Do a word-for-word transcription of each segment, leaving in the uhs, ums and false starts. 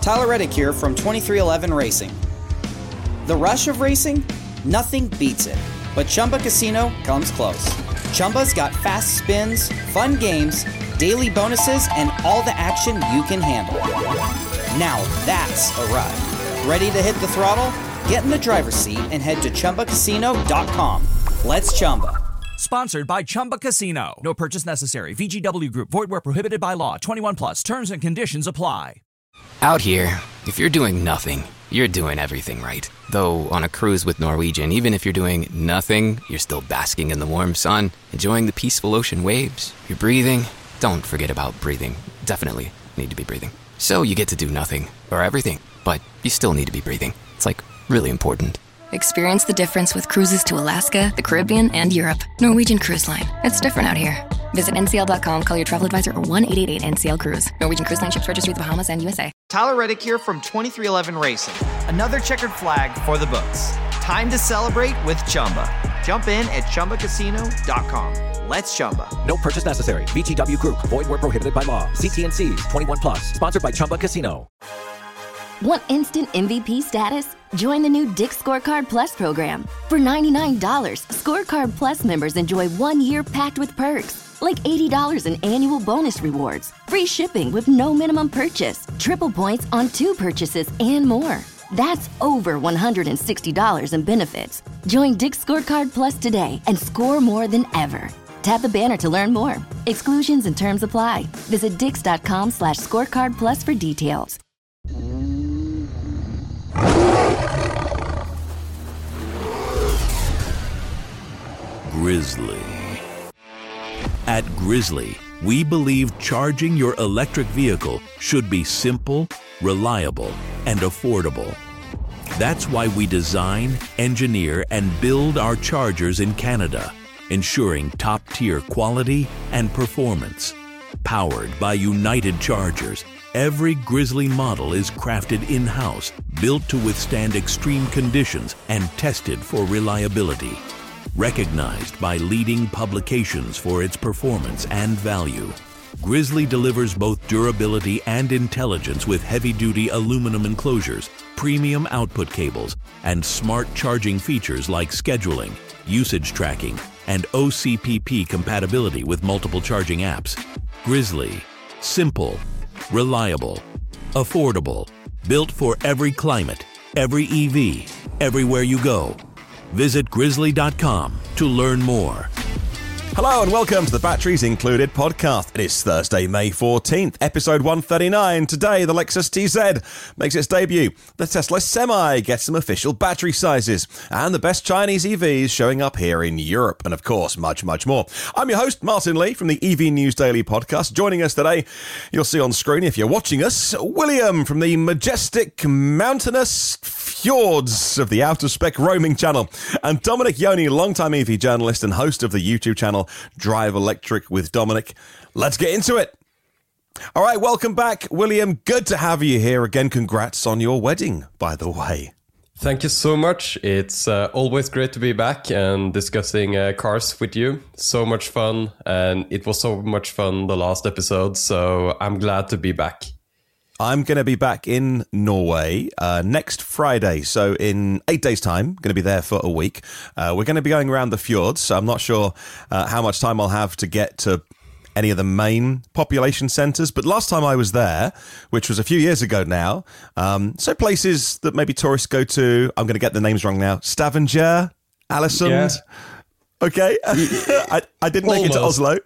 Tyler Reddick here from twenty-three eleven Racing. The rush of racing? Nothing beats it. But Chumba Casino comes close. Chumba's got fast spins, fun games, daily bonuses, and all the action you can handle. Now that's a ride. Ready to hit the throttle? Get in the driver's seat and head to Chumba Casino dot com. Let's Chumba. Sponsored by Chumba Casino. No purchase necessary. V G W Group. Void where prohibited by law. twenty-one plus. Terms and conditions apply. Out here, if you're doing nothing, you're doing everything right. Though on a cruise with Norwegian, even if you're doing nothing, you're still basking in the warm sun, enjoying the peaceful ocean waves. You're breathing. Don't forget about breathing. Definitely need to be breathing. So you get to do nothing, or everything, but you still need to be breathing. It's like really important. Experience the difference with cruises to Alaska, the Caribbean, and Europe. Norwegian Cruise Line. It's different out here. Visit N C L dot com, call your travel advisor, or one eight eight eight N C L Cruise. Norwegian Cruise Line ships registry the Bahamas and U S A. Tyler Reddick here from twenty-three eleven Racing. Another checkered flag for the books. Time to celebrate with Chumba. Jump in at Chumba Casino dot com. Let's Chumba. No purchase necessary. V G W Group. Void where prohibited by law. See T and C's. twenty-one plus. Sponsored by Chumba Casino. Want instant M V P status? Join the new Dick's Scorecard Plus program. For ninety-nine dollars, Scorecard Plus members enjoy one year packed with perks, like eighty dollars in annual bonus rewards, free shipping with no minimum purchase, triple points on two purchases, and more. That's over one hundred sixty dollars in benefits. Join Dick's Scorecard Plus today and score more than ever. Tap the banner to learn more. Exclusions and terms apply. Visit dix.com slash scorecard plus for details. Grizzly. At Grizzly, we believe charging your electric vehicle should be simple, reliable, and affordable. That's why we design, engineer, and build our chargers in Canada, ensuring top-tier quality and performance. Powered by United Chargers, every Grizzly model is crafted in-house, built to withstand extreme conditions, and tested for reliability. Recognized by leading publications for its performance and value, Grizzly delivers both durability and intelligence with heavy-duty aluminum enclosures, premium output cables, and smart charging features like scheduling, usage tracking, and O C P P compatibility with multiple charging apps. Grizzly. Simple. Reliable. Affordable. Built for every climate, every E V, everywhere you go. Visit grizzly dot com to learn more. Hello and welcome to the Batteries Included podcast. It is Thursday, May fourteenth, episode one thirty-nine. Today, the Lexus T Z makes its debut. The Tesla Semi gets some official battery sizes. And the best Chinese E Vs showing up here in Europe. And of course, much, much more. I'm your host, Martin Lee, from the E V News Daily podcast. Joining us today, you'll see on screen if you're watching us, William from the majestic mountainous fjords of the Out of Spec Roaming channel. And Dominic Yoni, longtime E V journalist and host of the YouTube channel Drive Electric with Dominic. Let's get into it. All right, welcome back, William. Good to have you here again. Congrats on your wedding, by the way. Thank you so much. It's uh, always great to be back and discussing uh, cars with you. So much fun, and it was so much fun the last episode, so I'm glad to be back. I'm going to be back in Norway uh, next Friday, so in eight days' time, going to be there for a week. Uh, we're going to be going around the fjords, so I'm not sure uh, how much time I'll have to get to any of the main population centres, but last time I was there, which was a few years ago now, um, so places that maybe tourists go to, I'm going to get the names wrong now, Stavanger, Alesund. Yeah. Okay, I, I didn't make Almost. it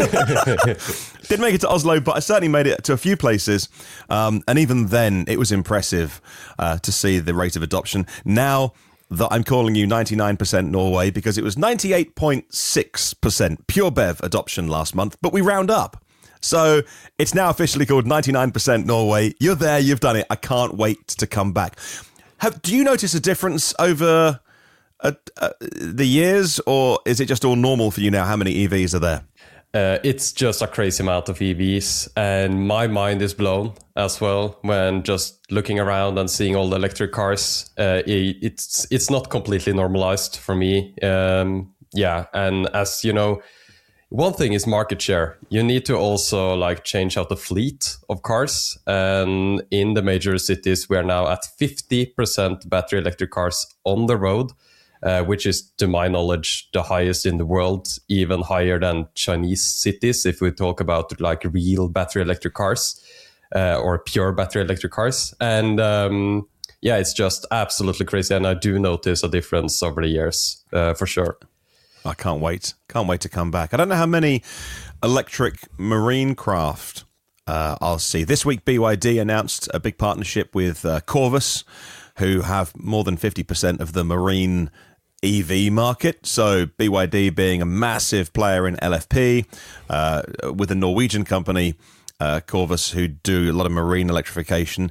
to Oslo. Didn't make it to Oslo, but I certainly made it to a few places. Um, and even then, it was impressive uh, to see the rate of adoption. Now that I'm calling you ninety-nine percent Norway, because it was ninety-eight point six percent pure B E V adoption last month, but we round up. So it's now officially called ninety-nine percent Norway. You're there, you've done it. I can't wait to come back. Have, do you notice a difference over Uh, uh, the years, or is it just all normal for you now? How many E Vs are there? Uh, it's just a crazy amount of E Vs, and my mind is blown as well when just looking around and seeing all the electric cars. Uh, it, it's it's not completely normalized for me. Um, yeah, and as you know, one thing is market share. You need to also like change out the fleet of cars. And in the major cities, we are now at fifty percent battery electric cars on the road, uh, which is, to my knowledge, the highest in the world, even higher than Chinese cities, if we talk about like real battery electric cars uh, or pure battery electric cars. And um, yeah, it's just absolutely crazy. And I do notice a difference over the years, uh, for sure. I can't wait. Can't wait to come back. I don't know how many electric marine craft uh, I'll see. This week, B Y D announced a big partnership with uh, Corvus, who have more than fifty percent of the marine E V market. So B Y D being a massive player in L F P, uh, with a Norwegian company, uh, Corvus, who do a lot of marine electrification.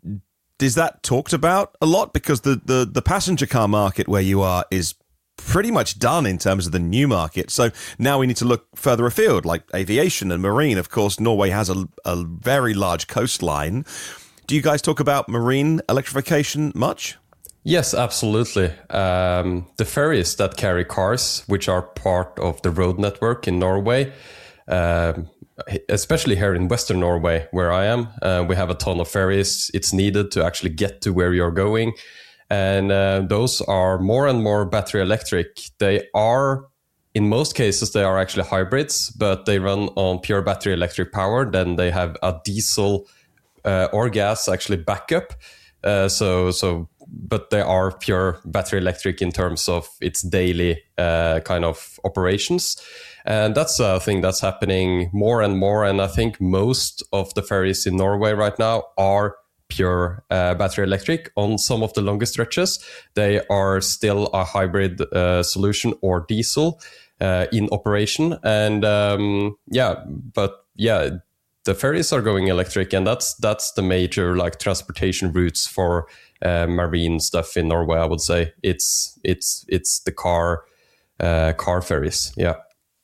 Is that talked about a lot? Because the, the, the passenger car market where you are is pretty much done in terms of the new market. So now we need to look further afield, like aviation and marine. Of course, Norway has a, a very large coastline. Do you guys talk about marine electrification much? Yes, absolutely. Um, the ferries that carry cars, which are part of the road network in Norway, um, especially here in Western Norway, where I am, uh, we have a ton of ferries. It's needed to actually get to where you're going. And uh, those are more and more battery electric. They are, in most cases, they are actually hybrids, but they run on pure battery electric power. Then they have a diesel uh, or gas actually backup. Uh, so, so, but they are pure battery electric in terms of its daily uh, kind of operations. And that's a thing that's happening more and more. And I think most of the ferries in Norway right now are pure uh, battery electric. On some of the longer stretches, they are still a hybrid uh, solution or diesel uh, in operation. And um, yeah, but yeah, the ferries are going electric, and that's that's the major like transportation routes for uh, marine stuff in Norway. I would say it's it's it's the car uh, car ferries. Yeah.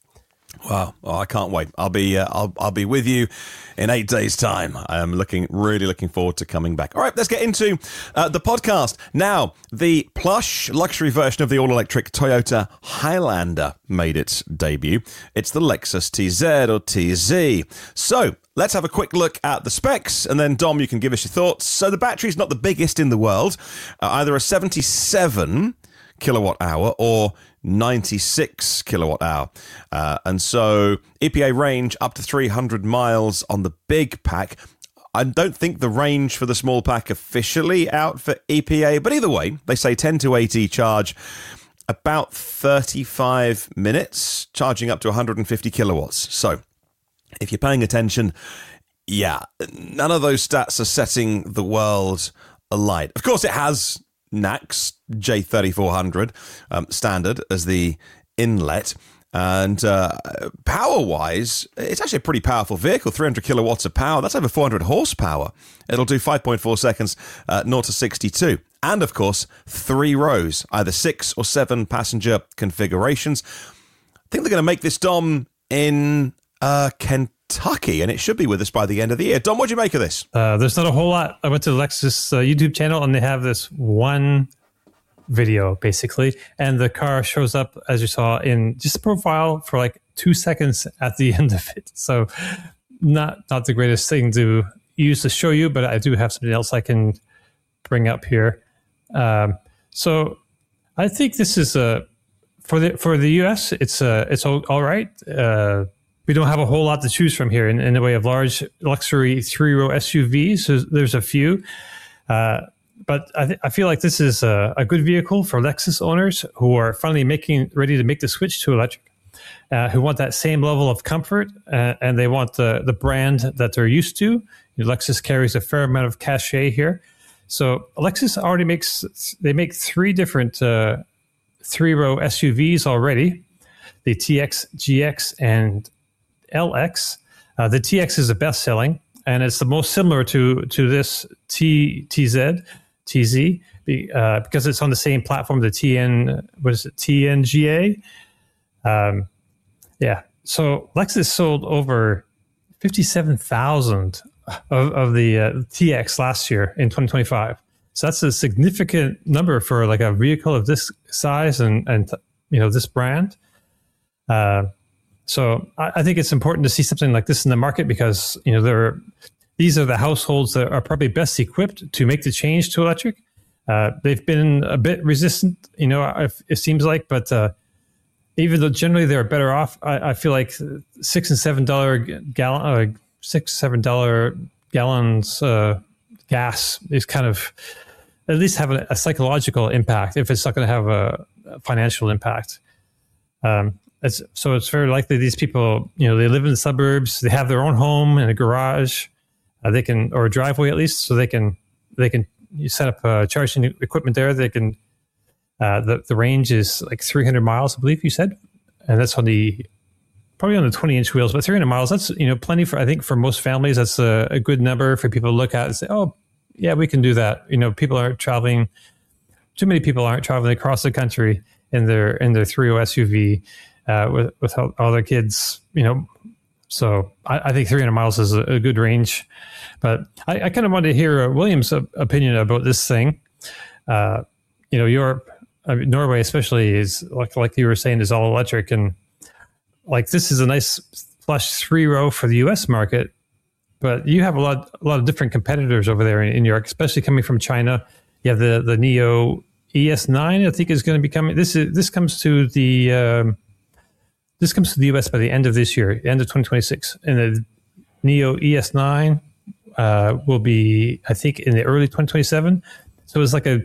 Wow! Oh, I can't wait. I'll be uh, I'll I'll be with you in eight days' time. I'm looking really looking forward to coming back. All right, let's get into uh, the podcast now. The plush luxury version of the all-electric Toyota Highlander made its debut. It's the Lexus T Z or T Z. So let's have a quick look at the specs, and then Dom, you can give us your thoughts. So the battery's not the biggest in the world, uh, either a seventy-seven kilowatt hour or ninety-six kilowatt hour. Uh, and so E P A range up to three hundred miles on the big pack. I don't think the range for the small pack officially out for E P A, but either way, they say ten to eighty charge, about thirty-five minutes, charging up to one hundred fifty kilowatts. So if you're paying attention, yeah, none of those stats are setting the world alight. Of course, it has N A C S J thirty-four hundred um, standard as the inlet, and uh, power-wise, it's actually a pretty powerful vehicle. three hundred kilowatts of power. That's over four hundred horsepower. It'll do five point four seconds, uh, zero to sixty-two, and of course, three rows, either six or seven passenger configurations. I think they're going to make this, Dom, in uh, Kentucky, and it should be with us by the end of the year. Dom, what do you make of this? Uh, there's not a whole lot. I went to the Lexus uh, YouTube channel, and they have this one video, basically, and the car shows up, as you saw, in just a profile for like two seconds at the end of it. So not not the greatest thing to use to show you, but I do have something else I can bring up here. Um, so I think this is a for the for the U S. It's a it's all, all right. Uh, we don't have a whole lot to choose from here in, in the way of large luxury three-row S U Vs. So there's a few, uh, but I, th- I feel like this is a, a good vehicle for Lexus owners who are finally making ready to make the switch to electric, uh, who want that same level of comfort, uh, and they want the the brand that they're used to. Lexus carries a fair amount of cachet here. So Lexus already makes they make three different uh, three-row S U Vs already: the T X, G X, and L X. Uh, the T X is the best selling, and it's the most similar to to this T TZ T Z uh, because it's on the same platform. The T N what is it T N G A? Um, yeah. So Lexus sold over fifty-seven thousand of of the uh, T X last year in twenty twenty-five. So that's a significant number for like a vehicle of this size and and you know this brand. Uh, So I, I think it's important to see something like this in the market because, you know, there are, these are the households that are probably best equipped to make the change to electric. Uh, they've been a bit resistant, you know, if, it seems like, but uh, even though generally they're better off, I, I feel like six and seven dollar gallon, uh, six seven dollar gallons uh, gas is kind of at least have a, a psychological impact if it's not going to have a, a financial impact. Um, it's, so it's very likely these people, you know, they live in the suburbs, they have their own home and a garage, uh, they can or a driveway at least, so they can they can. You set up uh, charging equipment there. They can, uh, the, the range is like three hundred miles, I believe you said. And that's on the, probably on the twenty inch wheels, but three hundred miles, that's, you know, plenty for, I think for most families, that's a, a good number for people to look at and say, oh yeah, we can do that. You know, people aren't traveling, too many people aren't traveling across the country in their, in their three oh S U V uh, with, with all, all their kids, you know. So I, I think three hundred miles is a, a good range. But I, I kind of wanted to hear uh, William's uh, opinion about this thing. Uh, you know, Europe, I mean, Norway especially is like like you were saying is all electric, and like this is a nice flush three row for the U S market. But you have a lot a lot of different competitors over there in, in Europe, especially coming from China. You have the the Neo E S nine, I think, is going to be coming. This is this comes to the um, this comes to the U S by the end of this year, end of twenty twenty-six, and the Neo E S nine. Uh, will be, I think, in the early twenty twenty-seven. So it's like a,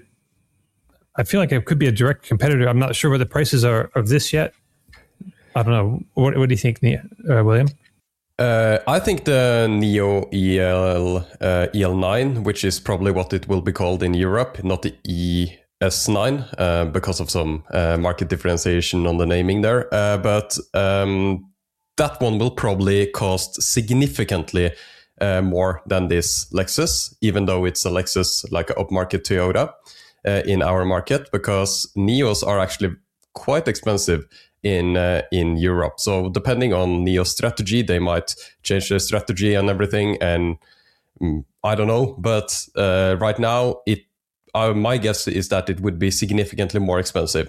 I feel like it could be a direct competitor. I'm not sure what the prices are of this yet. I don't know. What, what do you think, uh, William? Uh, I think the Neo E L uh, E L nine, which is probably what it will be called in Europe, not the E S nine, uh, because of some uh, market differentiation on the naming there. Uh, but um, that one will probably cost significantly Uh, more than this Lexus, even though it's a Lexus like an upmarket Toyota uh, in our market, because Neos are actually quite expensive in uh, in Europe. So depending on Neo's strategy, they might change their strategy and everything. And mm, I don't know, but uh, right now, it uh, my guess is that it would be significantly more expensive.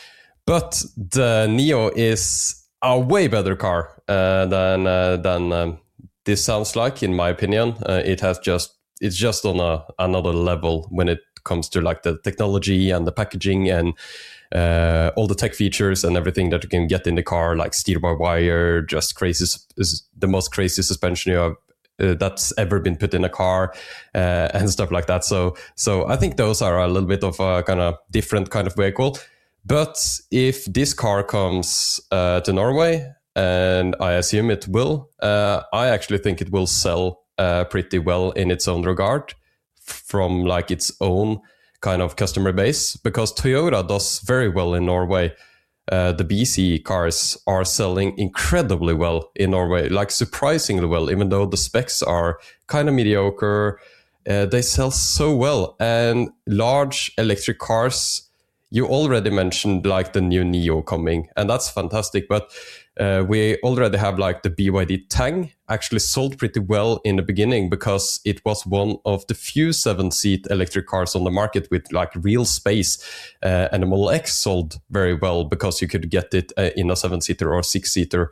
But the Neo is a way better car uh, than uh, than. Um, This sounds like, in my opinion, uh, it has just it's just on a another level when it comes to like the technology and the packaging and uh, all the tech features and everything that you can get in the car, like steer by wire, just crazy is the most crazy suspension you have uh, that's ever been put in a car uh, and stuff like that. So so I think those are a little bit of a kind of different kind of vehicle. But if this car comes uh, to Norway, and I assume it will, Uh, I actually think it will sell uh, pretty well in its own regard from like its own kind of customer base, because Toyota does very well in Norway. Uh, the B C cars are selling incredibly well in Norway, like surprisingly well, even though the specs are kind of mediocre. Uh, they sell so well. And large electric cars, you already mentioned like the new Neo coming, and that's fantastic. But Uh, we already have like the B Y D Tang actually sold pretty well in the beginning because it was one of the few seven-seat electric cars on the market with like real space. Uh, and the Model X sold very well because you could get it uh, in a seven-seater or six-seater.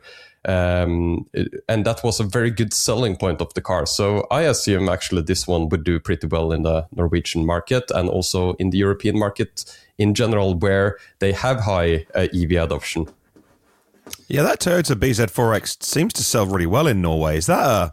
Um, and that was a very good selling point of the car. So I assume actually this one would do pretty well in the Norwegian market and also in the European market in general, where they have high uh, E V adoption. Yeah, that Toyota B Z four X seems to sell really well in Norway. Is that a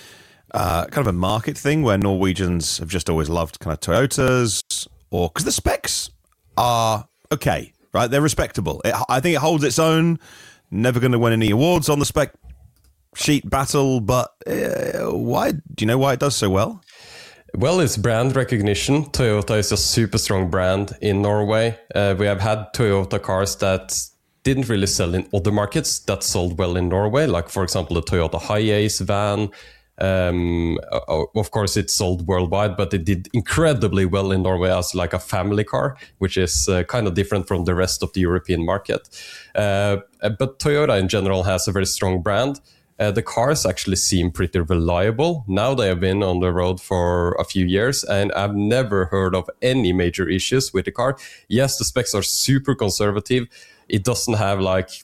uh, kind of a market thing where Norwegians have just always loved kind of Toyotas, or because the specs are okay, right? They're respectable. It, I think it holds its own. Never going to win any awards on the spec sheet battle, but uh, why? Do you know why it does so well? Well, it's brand recognition. Toyota is a super strong brand in Norway. Uh, we have had Toyota cars that didn't really sell in other markets that sold well in Norway, like for example the Toyota Hiace van. Um, of course, it sold worldwide, but it did incredibly well in Norway as like a family car, which is uh, kind of different from the rest of the European market. Uh, but Toyota in general has a very strong brand. Uh, the cars actually seem pretty reliable. Now they have been on the road for a few years, and I've never heard of any major issues with the car. Yes, the specs are super conservative. It doesn't have like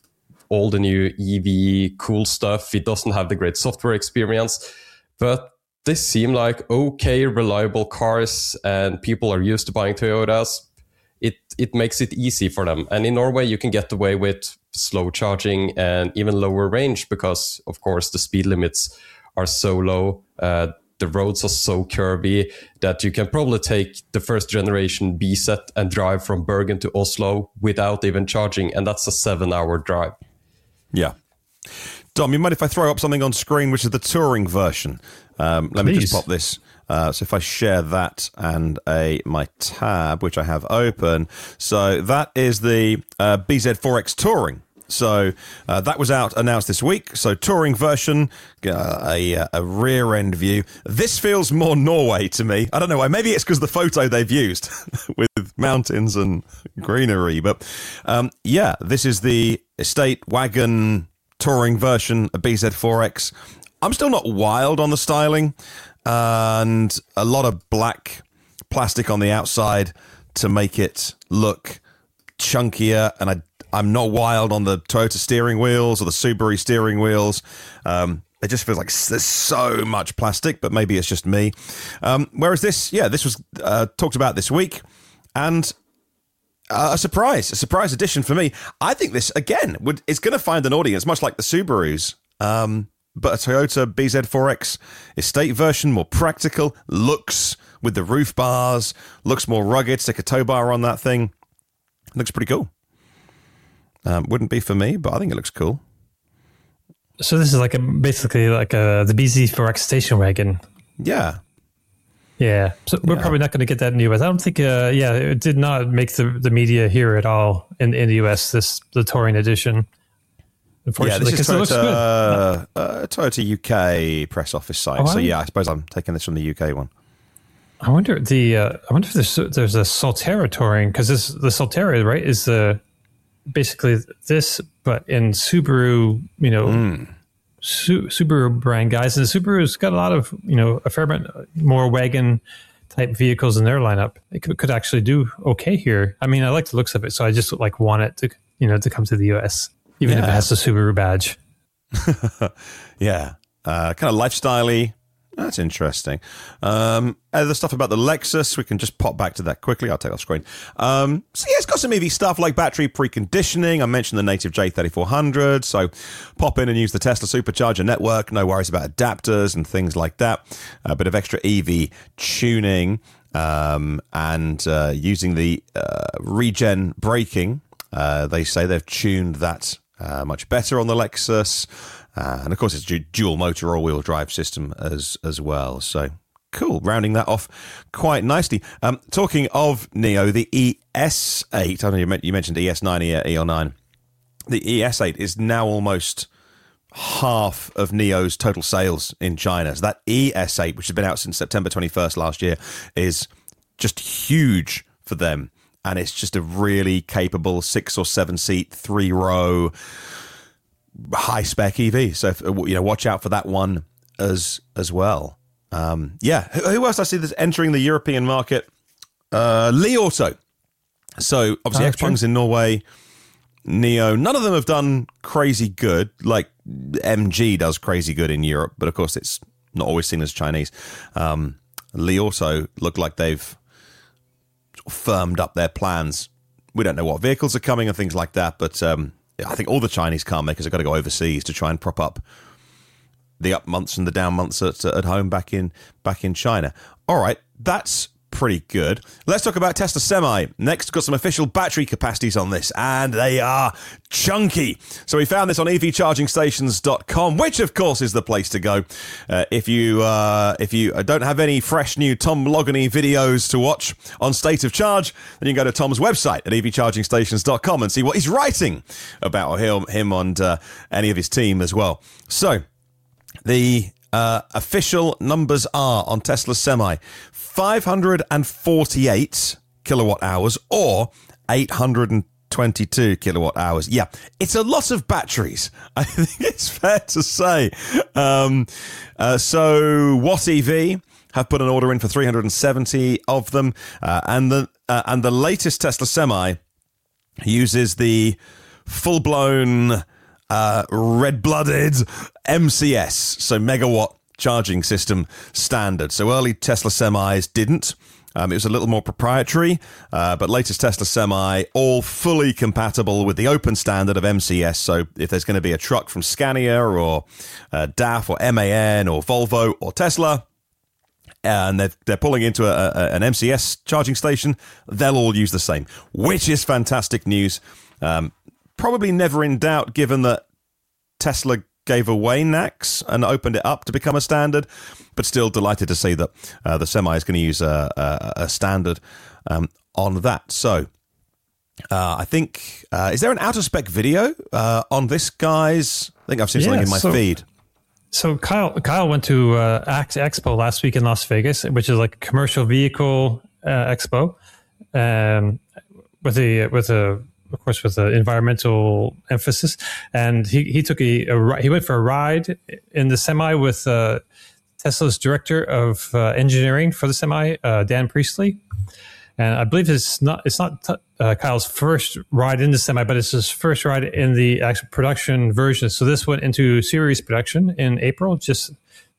all the new E V cool stuff. It doesn't have the great software experience, but this seem like okay, reliable cars, and people are used to buying Toyotas. It it makes it easy for them. And in Norway, you can get away with slow charging and even lower range because, of course, the speed limits are so low. Uh, the roads are so curvy that you can probably take the first generation B Z and drive from Bergen to Oslo without even charging. And that's a seven hour drive. Yeah. Dom, you mind if I throw up something on screen, which is the touring version? Um, let Please. me just pop this. Uh, so if I share that and a my tab, which I have open, so that is the uh, B Z four X Touring. So uh, that was out announced this week. So touring version, uh, a, a rear end view. This feels more Norway to me. I don't know why. Maybe it's because the photo they've used with mountains and greenery. But um, yeah, this is the estate wagon touring version of B Z four X. I'm still not wild on the styling, and a lot of black plastic on the outside to make it look chunkier, and I, I'm not wild on the Toyota steering wheels or the Subaru steering wheels. Um, it just feels like there's so much plastic, but maybe it's just me. Um, whereas this, yeah, this was uh, talked about this week, and uh, a surprise, a surprise addition for me. I think this, again, would is going to find an audience, much like the Subarus. Um, but a Toyota B Z four X estate version, more practical, looks with the roof bars, looks more rugged, stick a tow bar on that thing. Looks pretty cool. Um, wouldn't be for me, but I think it looks cool. So this is like a basically like a the B Z four X station wagon. Yeah. Yeah. So we're Yeah. probably not going to get that in the U S. I don't think, uh, yeah, it did not make the, the media here at all in, in the U S, this the touring edition. Yeah, Unfortunately, this is 'cause it looks Toyota, good. uh, uh, Toyota U K press office site. Oh, so wow. yeah, I suppose I'm taking this from the U K one. I wonder the uh, I wonder if there's there's a Solterra touring, because this the Solterra, right, is the basically this but in Subaru, you know, Mm. Su- Subaru brand guys, and the Subaru's got a lot of, you know, a fair bit more wagon type vehicles in their lineup. It could, could actually do okay here. I mean, I like the looks of it, so I just like want it to, you know, to come to the U S, even if it Yeah. has the Subaru badge. Yeah, uh, kind of lifestyle-y. That's interesting. Um, other stuff about the Lexus, we can just pop back to that quickly. I'll take off screen. Um, so yeah, it's got some E V stuff like battery preconditioning. I mentioned the native J thirty-four hundred. So pop in and use the Tesla Supercharger network. No worries about adapters and things like that. A bit of extra E V tuning um, and uh, using the uh, regen braking. Uh, they say they've tuned that uh, much better on the Lexus. Uh, and of course, it's a dual motor all-wheel drive system as as well. So cool, rounding that off quite nicely. Um, talking of Neo, the E S eight. I know you, you mentioned E S nine, E L nine. The E S eight is now almost half of Neo's total sales in China. So that E S eight, which has been out since September twenty-first last year, is just huge for them. And it's just a really capable six or seven seat, three row, high spec E V. So, if, you know, watch out for that one as as well. Um, yeah. Who, who else I see that's entering the European market? Uh, Li Auto. So obviously Oh, Xpeng's in Norway. Neo. None of them have done crazy good. Like M G does crazy good in Europe, but of course it's not always seen as Chinese. Um, Li Auto look like they've firmed up their plans. We don't know what vehicles are coming and things like that, but um, I think all the Chinese car makers have got to go overseas to try and prop up the up months and the down months at, at home back in back in China. All right, that's pretty good. Let's talk about Tesla Semi. Next, got some official battery capacities on this, and they are chunky. So we found this on E V charging stations dot com, which of course is the place to go. Uh, if you uh, if you don't have any fresh new Tom Logany videos to watch on State of Charge, then you can go to Tom's website at E V charging stations dot com and see what he's writing about him, him and uh, any of his team as well. So the uh, official numbers are on Tesla Semi five hundred forty-eight kilowatt hours or eight hundred twenty-two kilowatt hours. Yeah, it's a lot of batteries. I think it's fair to say. Um, uh, so Watt E V have put an order in for three hundred seventy of them, uh, and the uh, and the latest Tesla Semi uses the full-blown uh, red-blooded M C S, so megawatt charging system standard. So early Tesla semis didn't. Um, it was a little more proprietary, uh, but latest Tesla Semi, all fully compatible with the open standard of M C S. So if there's going to be a truck from Scania or uh, D A F or M A N or Volvo or Tesla, and they're, they're pulling into a, a, an M C S charging station, they'll all use the same, which is fantastic news. Um, probably never in doubt, given that Tesla gave away N A C S and opened it up to become a standard, but still delighted to see that uh, the Semi is going to use a, a, a standard um, on that. So uh, I think, uh, is there an out-of-spec video uh, on this, guys? I think I've seen something yeah, in my so, feed. So Kyle Kyle went to uh, ACT Expo last week in Las Vegas, which is like a commercial vehicle uh, expo, um, with a with a of course, with an environmental emphasis. And he, he took a, a he went for a ride in the Semi with uh, Tesla's director of uh, engineering for the Semi, uh, Dan Priestley. And I believe it's not it's not t- uh, Kyle's first ride in the Semi, but it's his first ride in the actual production version. So this went into series production in April, just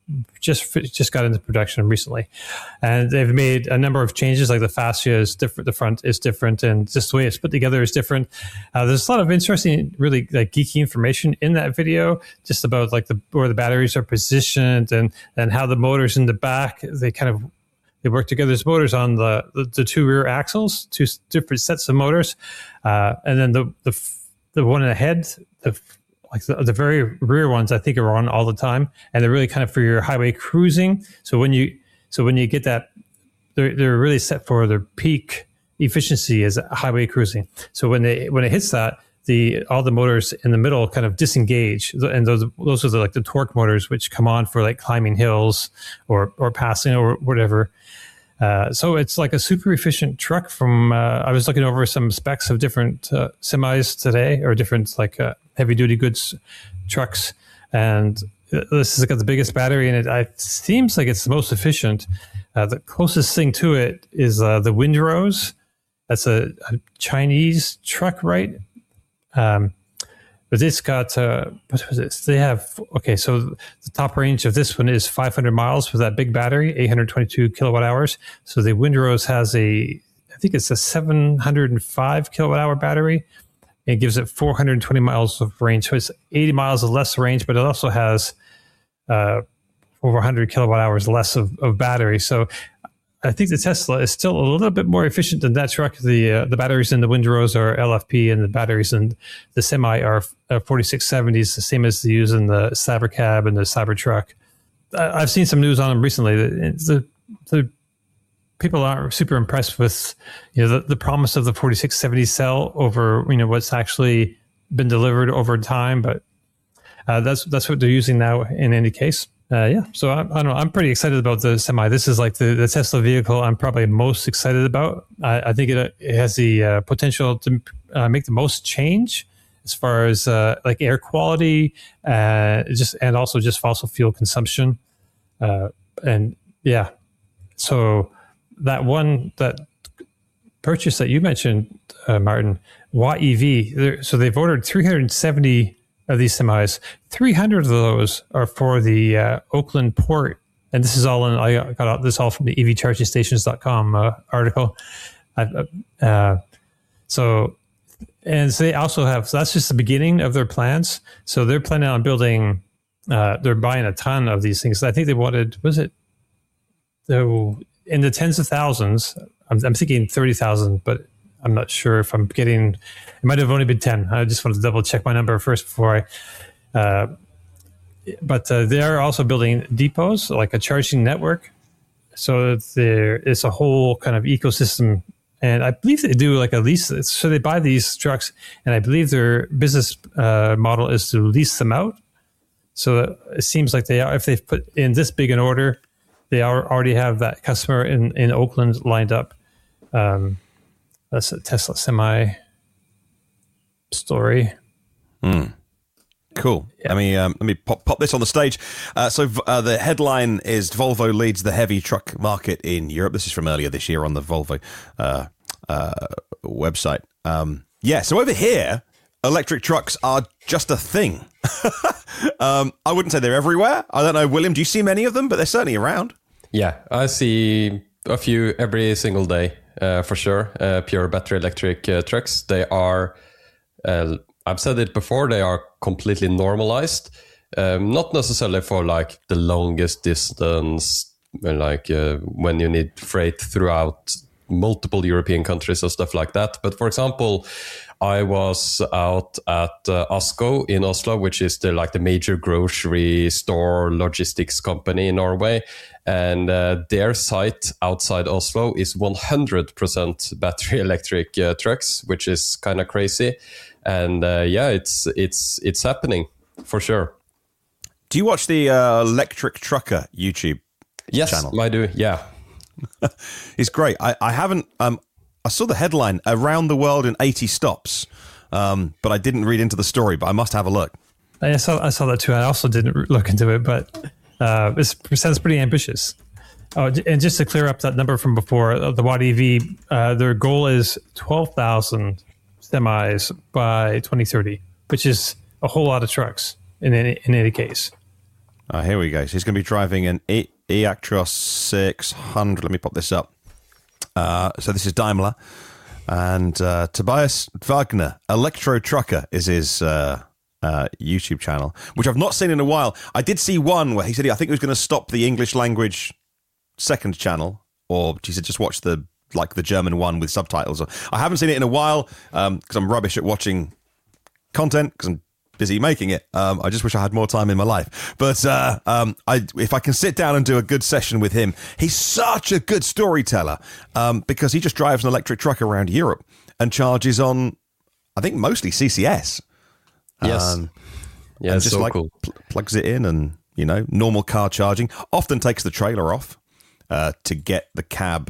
just just got into production recently, and they've made a number of changes. Like the fascia is different, the front is different, and just the way it's put together is different. Uh, there's a lot of interesting, really like geeky information in that video, just about like the where the batteries are positioned and and how the motors in the back, they kind of they work together as motors on the the, the two rear axles, two different sets of motors, uh, and then the the the one in the head, the like the, the very rear ones, I think, are on all the time, and they're really kind of for your highway cruising. So when you so when you get that, they're they're really set for their peak efficiency as highway cruising. So when they when it hits that, the all the motors in the middle kind of disengage, and those those are the, like the torque motors, which come on for like climbing hills or or passing or whatever. Uh, so it's like a super efficient truck. From uh, I was looking over some specs of different uh, semis today, or different like uh, heavy duty goods trucks, and this has got the biggest battery in it. It seems like it's the most efficient. Uh, the closest thing to it is uh, the Windrose. That's a, a Chinese truck, right? Um, but it's got uh, what was it? They have okay. So the top range of this one is five hundred miles with that big battery, eight hundred twenty-two kilowatt hours. So the Windrose has a, I think it's a seven hundred five kilowatt hour battery. It gives it four hundred twenty miles of range. So it's eighty miles of less range, but it also has uh, over one hundred kilowatt hours less of, of battery. So I think the Tesla is still a little bit more efficient than that truck. The uh, the batteries in the Windrose are L F P, and the batteries in the Semi are uh, forty-six seventies, the same as they use in the Cybercab and the Cybertruck. I, I've seen some news on them recently. The, the people aren't super impressed with, you know, the, the promise of the forty-six seventy cell over, you know, what's actually been delivered over time. But uh, that's that's what they're using now in any case. Uh, yeah, so I, I don't know. I'm pretty excited about the Semi. This is like the, the Tesla vehicle I'm probably most excited about. I, I think it, it has the uh, potential to uh, make the most change as far as uh, like air quality, uh, just and also just fossil fuel consumption. Uh, and yeah, so that one that purchase that you mentioned, uh, Martin, Y E V. So they've ordered three hundred seventy of these semis. three hundred of those are for the uh, Oakland port. And this is all in, I got this all from the E V charging stations dot com uh, article. Uh, so, and so they also have, so that's just the beginning of their plans. So they're planning on building, uh, they're buying a ton of these things. I think they wanted, was it, in the tens of thousands, I'm, I'm thinking thirty thousand, but I'm not sure if I'm getting, it might have only been ten. I just wanted to double check my number first before I, uh, but uh, they are also building depots, like a charging network. So there is a whole kind of ecosystem. And I believe they do like a lease. So they buy these trucks, and I believe their business uh, model is to lease them out. So it seems like they are, if they've put in this big an order, they are, already have that customer in, in Oakland lined up. Um, That's a Tesla Semi story. Mm. Cool. Yeah. Let me um, let me pop pop this on the stage. Uh, so uh, the headline is Volvo leads the heavy truck market in Europe. This is from earlier this year on the Volvo uh, uh, website. Um, yeah. So over here, electric trucks are just a thing. um, I wouldn't say they're everywhere. I don't know, William, do you see many of them? But they're certainly around. Yeah, I see a few every single day, uh, for sure. Uh, pure battery electric uh, trucks. They are, uh, I've said it before, they are completely normalized. Um, not necessarily for like the longest distance, like uh, when you need freight throughout multiple European countries or stuff like that. But for example, I was out at uh, Asko in Oslo, which is the like the major grocery store logistics company in Norway. And uh, their site outside Oslo is one hundred percent battery electric uh, trucks, which is kind of crazy. And uh, yeah, it's it's it's happening for sure. Do you watch the uh, Electric Trucker YouTube yes, channel? Yes, I do. Yeah. It's great. I, I haven't... Um, I saw the headline, Around the World in eighty Stops, um, but I didn't read into the story, but I must have a look. I saw, I saw that too. I also didn't look into it, but uh, it sounds pretty ambitious. Oh, and just to clear up that number from before, the Watt E V, uh, their goal is twelve thousand semis by twenty thirty, which is a whole lot of trucks in any, in any case. Oh, here we go. So he's going to be driving an e- e-Actros six hundred. Let me pop this up. Uh, so this is Daimler. And uh, Tobias Wagner, Electro Trucker, is his uh, uh, YouTube channel, which I've not seen in a while. I did see one where he said, I think he was going to stop the English language second channel, or he said just watch the like the German one with subtitles. I haven't seen it in a while because um, I'm rubbish at watching content because I'm busy making it. Um, I just wish I had more time in my life. But uh, um, I, if I can sit down and do a good session with him, he's such a good storyteller um, because he just drives an electric truck around Europe and charges on, I think, mostly C C S. Yes. Um, yeah, and it's just so like cool. pl- plugs it in and, you know, normal car charging. Often takes the trailer off uh, to get the cab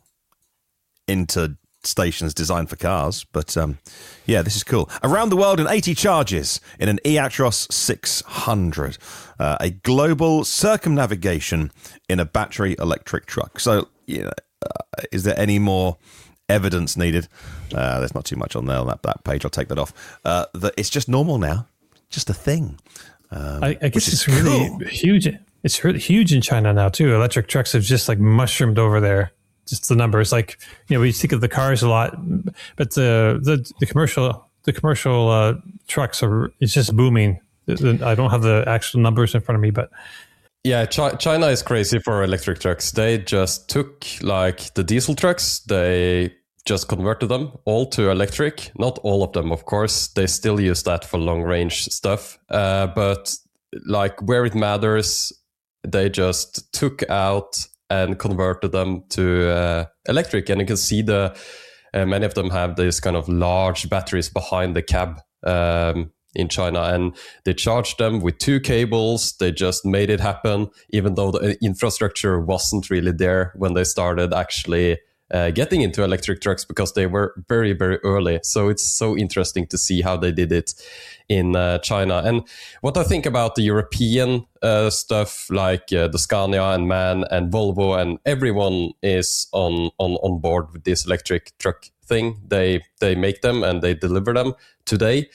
into stations designed for cars. But um, yeah, this is cool. Around the world in eighty charges in an e-Actros six hundred. Uh, a global circumnavigation in a battery electric truck. So, you know, uh, is there any more evidence needed? Uh, there's not too much on there on that, that page. I'll take that off. Uh, that it's just normal now. Just a thing. Um, I, I guess it's really cool. huge. It's really huge in China now too. Electric trucks have just like mushroomed over there. Just the numbers, like, you know, we think of the cars a lot, but the the, the commercial the commercial uh, trucks are it's just booming. I don't have the actual numbers in front of me, but yeah, Chi- China is crazy for electric trucks. They just took like the diesel trucks, they just converted them all to electric. Not all of them, of course. They still use that for long range stuff, uh, but like where it matters, they just took out and converted them to uh, electric. And you can see the uh, many of them have these kind of large batteries behind the cab um, in China. And they charged them with two cables. They just made it happen, even though the infrastructure wasn't really there when they started actually uh, getting into electric trucks, because they were very, very early. So it's so interesting to see how they did it in uh, China. And what I think about the European uh, stuff, like uh, the Scania and MAN and Volvo, and everyone is on, on, on board with this electric truck thing. They they make them and they deliver them today.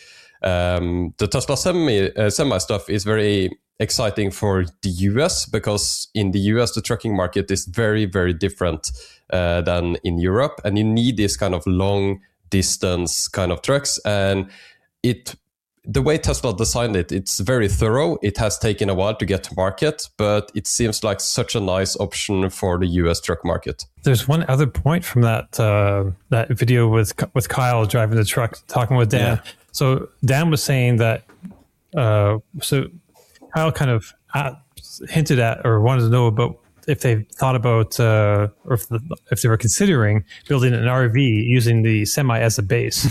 Um, the Tesla semi uh, semi stuff is very exciting for the U S, because in the U S the trucking market is very, very different uh, than in Europe, and you need this kind of long distance kind of trucks. And it the way Tesla designed it, it's very thorough. It has taken a while to get to market, but it seems like such a nice option for the U S truck market. There's one other point from that uh, that video with with Kyle driving the truck, talking with Dan. Yeah. So Dan was saying that, uh, so Kyle kind of hinted at or wanted to know about if they thought about uh, or if, the, if they were considering building an R V using the semi as a base.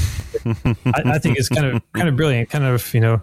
I, I think it's kind of kind of brilliant. Kind of, you know,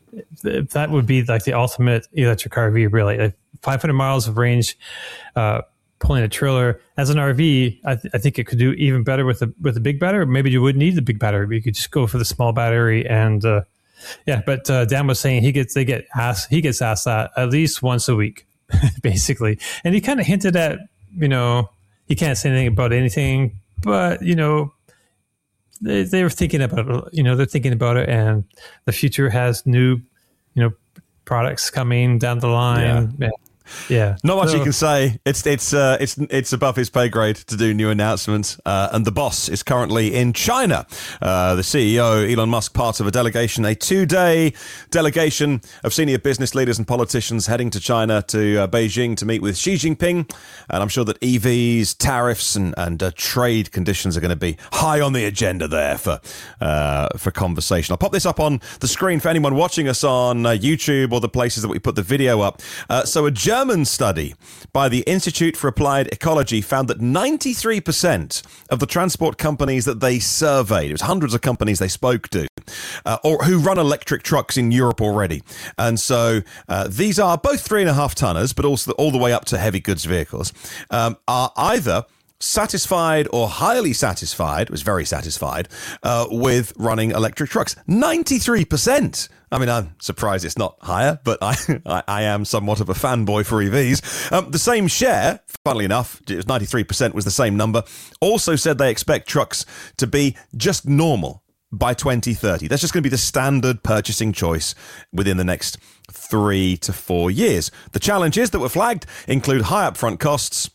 that would be like the ultimate electric R V. Really, like five hundred miles of range, uh, pulling a trailer as an R V. I, th- I think it could do even better with a with a big battery. Maybe you wouldn't need the big battery, but you could just go for the small battery and. Uh, yeah, but uh, Dan was saying he gets they get asked he gets asked that at least once a week. Basically, and he kind of hinted at, you know, he can't say anything about anything, but, you know, they, they were thinking about it. You know, they're thinking about it, and the future has new, you know, products coming down the line. Yeah. Yeah. Yeah, not much so, you can say. It's it's uh, it's it's above his pay grade to do new announcements. Uh, and the boss is currently in China. Uh, the C E O, Elon Musk, part of a delegation, a two-day delegation of senior business leaders and politicians heading to China to uh, Beijing to meet with Xi Jinping. And I'm sure that E Vs, tariffs, and and uh, trade conditions are going to be high on the agenda there for uh, for conversation. I'll pop this up on the screen for anyone watching us on uh, YouTube or the places that we put the video up. Uh, so a German study by the Institute for Applied Ecology found that ninety-three percent of the transport companies that they surveyed, it was hundreds of companies they spoke to, uh, or who run electric trucks in Europe already. And so uh, these are both three and a half tonners, but also all the way up to heavy goods vehicles, um, are either satisfied or highly satisfied, was very satisfied, uh, with running electric trucks. ninety-three percent. I mean, I'm surprised it's not higher, but I I, I am somewhat of a fanboy for E Vs. Um, the same share, funnily enough, it was ninety-three percent was the same number, also said they expect trucks to be just normal by twenty thirty. That's just going to be the standard purchasing choice within the next three to four years. The challenges that were flagged include high upfront costs,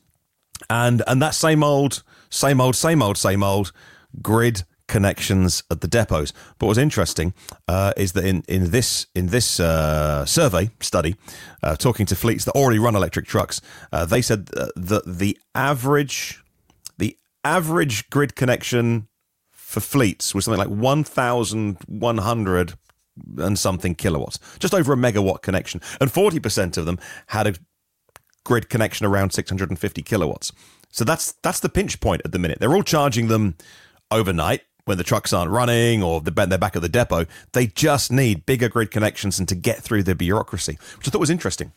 And and that same old, same old, same old, same old grid connections at the depots. But what's interesting uh, is that in in this in this uh, survey study, uh, talking to fleets that already run electric trucks, uh, they said that the average the average grid connection for fleets was something like one thousand one hundred and something kilowatts, just over a megawatt connection, and forty percent of them had a grid connection around six hundred fifty kilowatts. So that's that's the pinch point at the minute. They're all charging them overnight when the trucks aren't running or they're back at the depot. They just need bigger grid connections and to get through the bureaucracy, which I thought was interesting.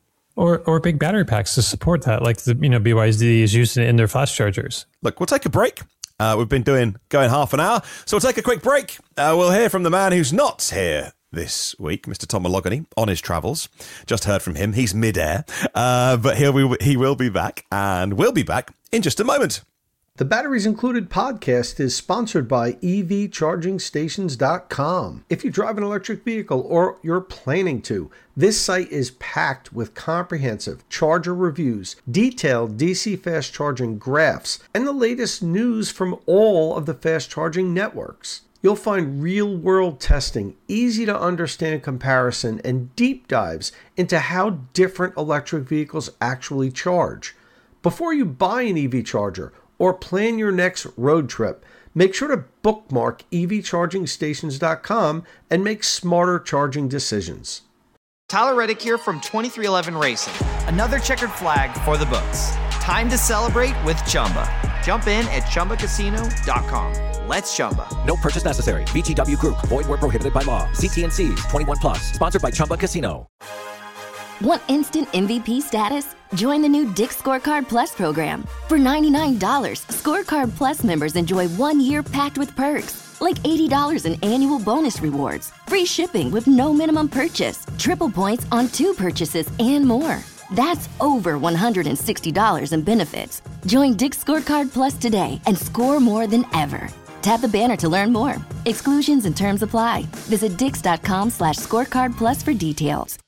Or or big battery packs to support that, like the you know B Y D is using it in their fast chargers. Look, we'll take a break. Uh, we've been doing going half an hour, so we'll take a quick break. Uh, we'll hear from the man who's not here this week, Mister Tom Malogany, on his travels. Just heard from him. He's mid-air, uh, but he'll be, he will be back, and we'll be back in just a moment. The Batteries Included podcast is sponsored by E V charging stations dot com. If you drive an electric vehicle or you're planning to, this site is packed with comprehensive charger reviews, detailed D C fast charging graphs, and the latest news from all of the fast charging networks. You'll find real-world testing, easy-to-understand comparison, and deep dives into how different electric vehicles actually charge. Before you buy an E V charger or plan your next road trip, make sure to bookmark E V charging stations dot com and make smarter charging decisions. Tyler Reddick here from twenty-three eleven Racing. Another checkered flag for the books. Time to celebrate with Chumba. Jump in at chumba casino dot com. Let's Chumba. No purchase necessary. V G W Group. Void where prohibited by law. See T and C's. twenty-one plus. Sponsored by Chumba Casino. Want instant M V P status? Join the new Dick's Scorecard Plus program. For ninety-nine dollars, Scorecard Plus members enjoy one year packed with perks, like eighty dollars in annual bonus rewards, free shipping with no minimum purchase, triple points on two purchases, and more. That's over one hundred sixty dollars in benefits. Join Dick's Scorecard Plus today and score more than ever. Tap the banner to learn more. Exclusions and terms apply. Visit dix.com slash scorecard plus for details.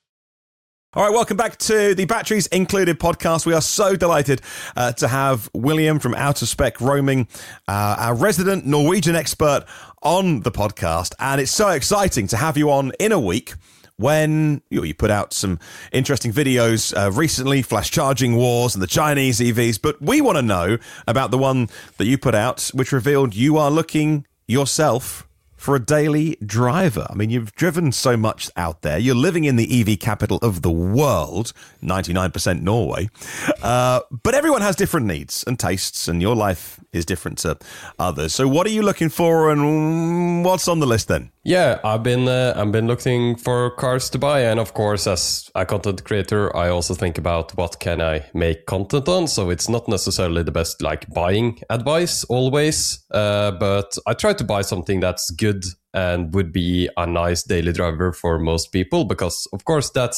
All right, welcome back to the Batteries Included podcast. We are so delighted uh, to have William from Out of Spec Roaming, uh, our resident Norwegian expert, on the podcast. And it's so exciting to have you on in a week when you, know, you put out some interesting videos uh, recently, flash charging wars and the Chinese E Vs. But we want to know about the one that you put out, which revealed you are looking yourself for a daily driver. I mean, you've driven so much out there. You're living in the E V capital of the world, ninety-nine percent Norway. Uh, but everyone has different needs and tastes, and your life is different to others. So what are you looking for, and what's on the list then? Yeah, I've been uh, I've been looking for cars to buy, and of course, as a content creator, I also think about what can I make content on. So it's not necessarily the best like buying advice always, uh, but I try to buy something that's good and would be a nice daily driver for most people, because of course that's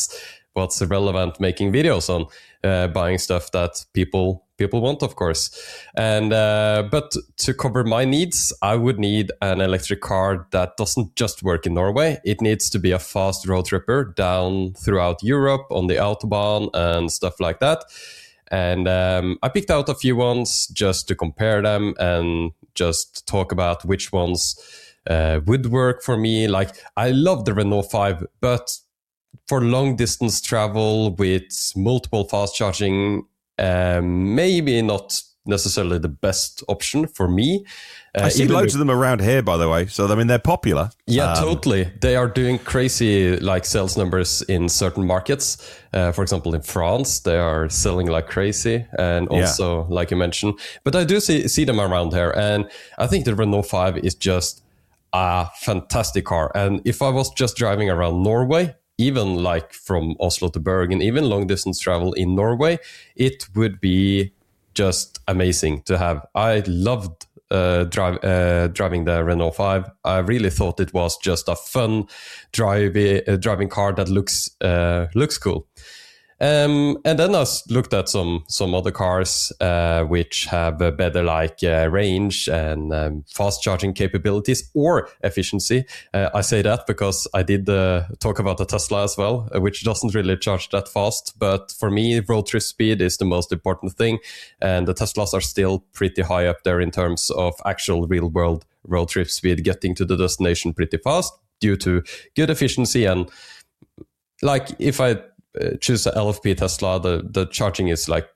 what's relevant making videos on, uh, buying stuff that people people want, of course. And uh, but to cover my needs, I would need an electric car that doesn't just work in Norway. It needs to be a fast road tripper down throughout Europe on the Autobahn and stuff like that. And um, I picked out a few ones just to compare them and just talk about which ones uh, would work for me. Like, I love the Renault five, but for long distance travel with multiple fast charging, um, maybe not necessarily the best option for me. Uh, I see loads of them around here, by the way. So, I mean, they're popular. Yeah, um, totally. They are doing crazy like sales numbers in certain markets. Uh, for example, in France, they are selling like crazy. And also, yeah. like you mentioned, but I do see, see them around here. And I think the Renault five is just a fantastic car. And if I was just driving around Norway, even like from Oslo to Bergen, even long distance travel in Norway, it would be just amazing to have. I loved uh, drive, uh, driving the Renault five. I really thought it was just a fun drive, uh, driving car that looks uh, looks cool. Um, and then I looked at some some other cars uh, which have a better like uh, range and um, fast charging capabilities or efficiency. Uh, I say that because I did uh, talk about the Tesla as well, uh, which doesn't really charge that fast. But for me, road trip speed is the most important thing, and the Teslas are still pretty high up there in terms of actual real world road trip speed, getting to the destination pretty fast due to good efficiency. And like if I Uh, choose a L F P Tesla, the the charging is like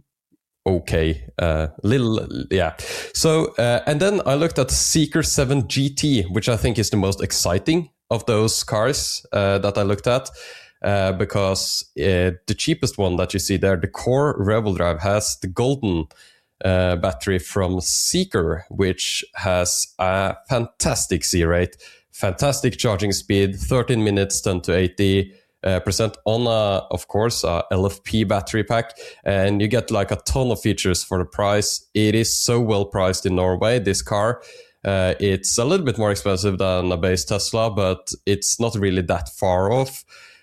okay, uh little yeah so uh, and then I looked at Zeekr seven G T, which I think is the most exciting of those cars uh, that I looked at, uh, because uh, the cheapest one that you see there, the Core Revel Drive, has the golden uh, battery from Zeekr, which has a fantastic C-rate, fantastic charging speed, thirteen minutes, ten to eighty Uh, percent on a, of course, a L F P battery pack, and you get like a ton of features for the price. It is so well priced in Norway, this car. Uh, it's a little bit more expensive than a base Tesla, but it's not really that far off.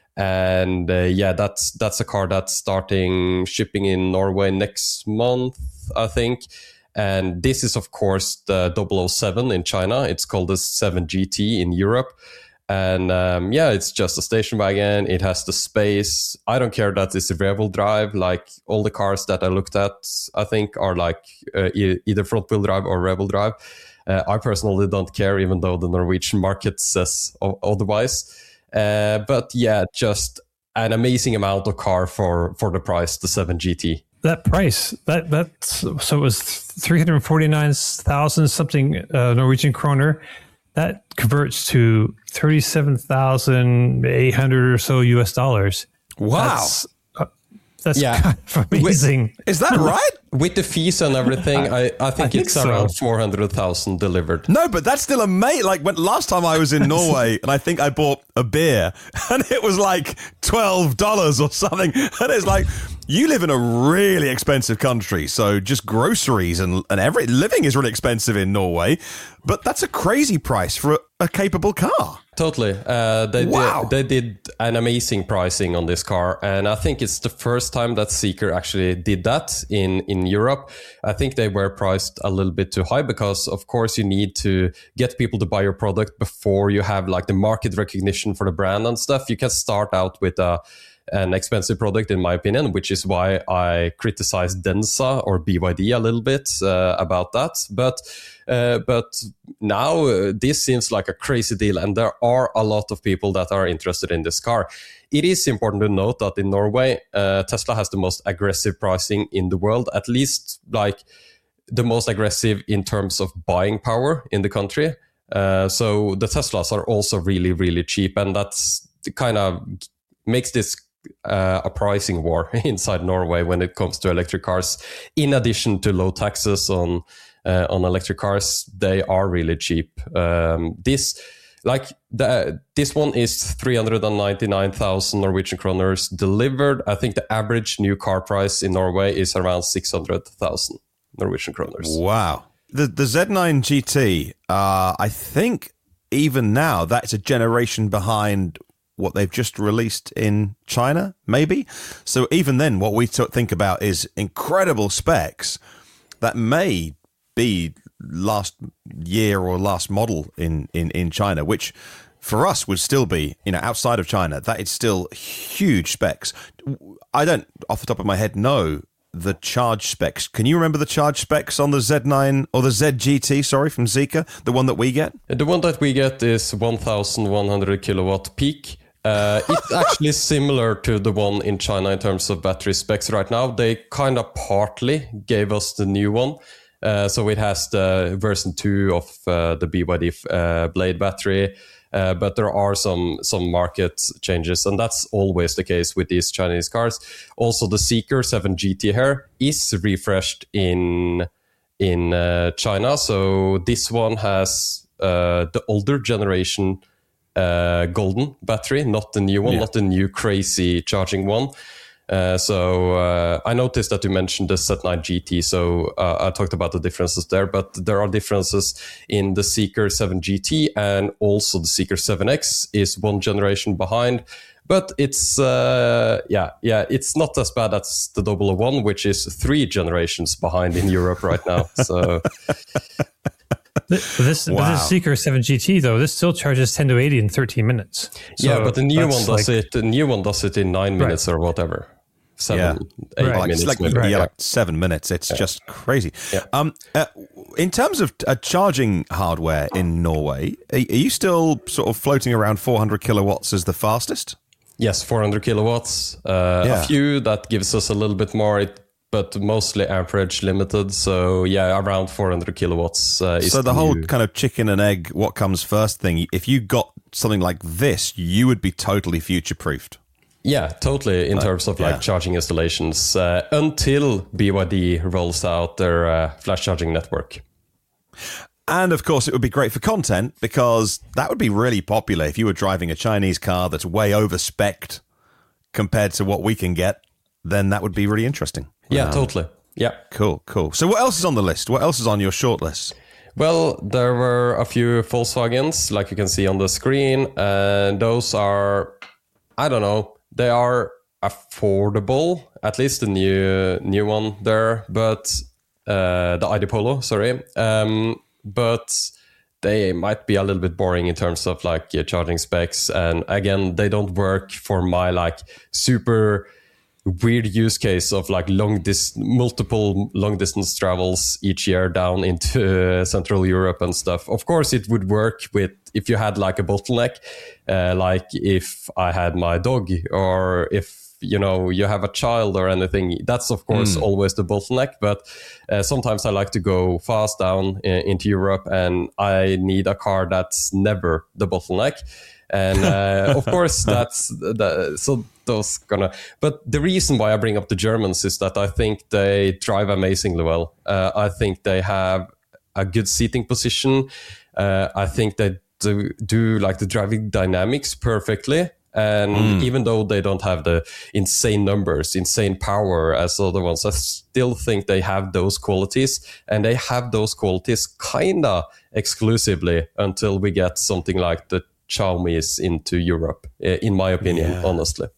And uh, yeah, that's that's a car that's starting shipping in Norway next month, I think. And this is, of course, the double oh seven in China. It's called the seven G T in Europe. And um, yeah, it's just a station wagon. It has the space. I don't care that it's a rear-wheel drive. Like all the cars that I looked at, I think are like uh, e- either front-wheel drive or rear-wheel drive. Uh, I personally don't care, even though the Norwegian market says o- otherwise. Uh, but yeah, just an amazing amount of car for, for the price, the seven G T. That price, that that's so it was three hundred forty-nine thousand something uh, Norwegian kroner. That converts to thirty-seven thousand eight hundred or so U S dollars. Wow. That's, uh, that's yeah. kind of amazing. With, is that right? With the fees and everything, I, I think I it's think around so. four hundred thousand delivered. No, but that's still amazing. Like when last time I was in Norway, and I think I bought a beer, and it was like twelve dollars or something. And it's like, you live in a really expensive country, so just groceries and, and every living is really expensive in Norway. But that's a crazy price for a, a capable car. Totally. Uh, they, Wow. did, they did an amazing pricing on this car. And I think it's the first time that Zeekr actually did that in, in Europe. I think they were priced a little bit too high because, of course, you need to get people to buy your product before you have like the market recognition for the brand and stuff. You can start out with a an expensive product, in my opinion, which is why I criticized Denza or B Y D a little bit uh, about that. But uh, but now uh, this seems like a crazy deal, and there are a lot of people that are interested in this car. It is important to note that in Norway, uh, Tesla has the most aggressive pricing in the world, at least like the most aggressive in terms of buying power in the country. Uh, so the Teslas are also really, really cheap, and that's kind of makes this Uh, a pricing war inside Norway when it comes to electric cars. In addition to low taxes on uh, on electric cars, they are really cheap. Um, this like the this one is three hundred ninety-nine thousand Norwegian kroners delivered. I think the average new car price in Norway is around six hundred thousand Norwegian kroners. Wow. The the Z nine G T, uh, I think even now that's a generation behind what they've just released in China, maybe. So even then, what we t- think about is incredible specs that may be last year or last model in, in, in China, which for us would still be, you know, outside of China, that is still huge specs. I don't, off the top of my head, know the charge specs. Can you remember the charge specs on the Z nine or the Z G T, sorry, from Zeekr, the one that we get? The one that we get is one thousand one hundred kilowatt peak. Uh, it's actually similar to the one in China in terms of battery specs right now. They kind of partly gave us the new one. Uh, so it has the version two of uh, the B Y D uh, Blade battery. Uh, but there are some some market changes, and that's always the case with these Chinese cars. Also, the Zeekr seven G T here is refreshed in in uh, China, so this one has uh, the older generation uh, golden battery, not the new one, yeah. not the new crazy charging one. Uh, so uh, I noticed that you mentioned the Z nine G T, so uh, I talked about the differences there, but there are differences in the Zeekr seven G T, and also the Zeekr seven X is one generation behind, but it's uh, yeah yeah it's not as bad as the double oh one, which is three generations behind in Europe right now. So this this, wow. this Zeekr seven G T though, this still charges ten to eighty in thirteen minutes. So yeah, but the new one does like, it. The new one does it in nine minutes right. or whatever. Seven, yeah. eight right. minutes. It's like, maybe. yeah, like seven minutes. It's yeah. just crazy. Yeah. Um, uh, in terms of uh, charging hardware in Norway, are, are you still sort of floating around four hundred kilowatts as the fastest? Yes, four hundred kilowatts. Uh, yeah. A few that gives us a little bit more, it, but mostly amperage limited. So yeah, around four hundred kilowatts. Uh, is so the new. whole kind of chicken and egg, what comes first thing, if you got something like this, you would be totally future-proofed. Yeah, totally, in like, terms of like yeah. charging installations, uh, until B Y D rolls out their uh, flash charging network. And of course, it would be great for content, because that would be really popular if you were driving a Chinese car that's way over-spec'd compared to what we can get. Then that would be really interesting. Yeah, um, totally. Yeah. Cool, cool. So what else is on the list? What else is on your short list? Well, there were a few Volkswagens, like you can see on the screen, and those are, I don't know, they are affordable, at least the new new one there, but uh, the I D Polo, sorry. Um, but they might be a little bit boring in terms of like uh, charging specs. And again, they don't work for my like super weird use case of like long dis- multiple long distance travels each year down into uh, Central Europe and stuff. Of course, it would work with if you had like a bottleneck, uh, like if I had my dog, or if you know you have a child or anything. That's of course mm. always the bottleneck. But uh, sometimes I like to go fast down in, into Europe, and I need a car that's never the bottleneck. And uh, of course, that's the, so those gonna. But the reason why I bring up the Germans is that I think they drive amazingly well. Uh, I think they have a good seating position. Uh, I think they do, do like the driving dynamics perfectly. And mm. even though they don't have the insane numbers, insane power as other ones, I still think they have those qualities, and they have those qualities kinda exclusively until we get something like the Xiaomi's into Europe, in my opinion, yeah. honestly.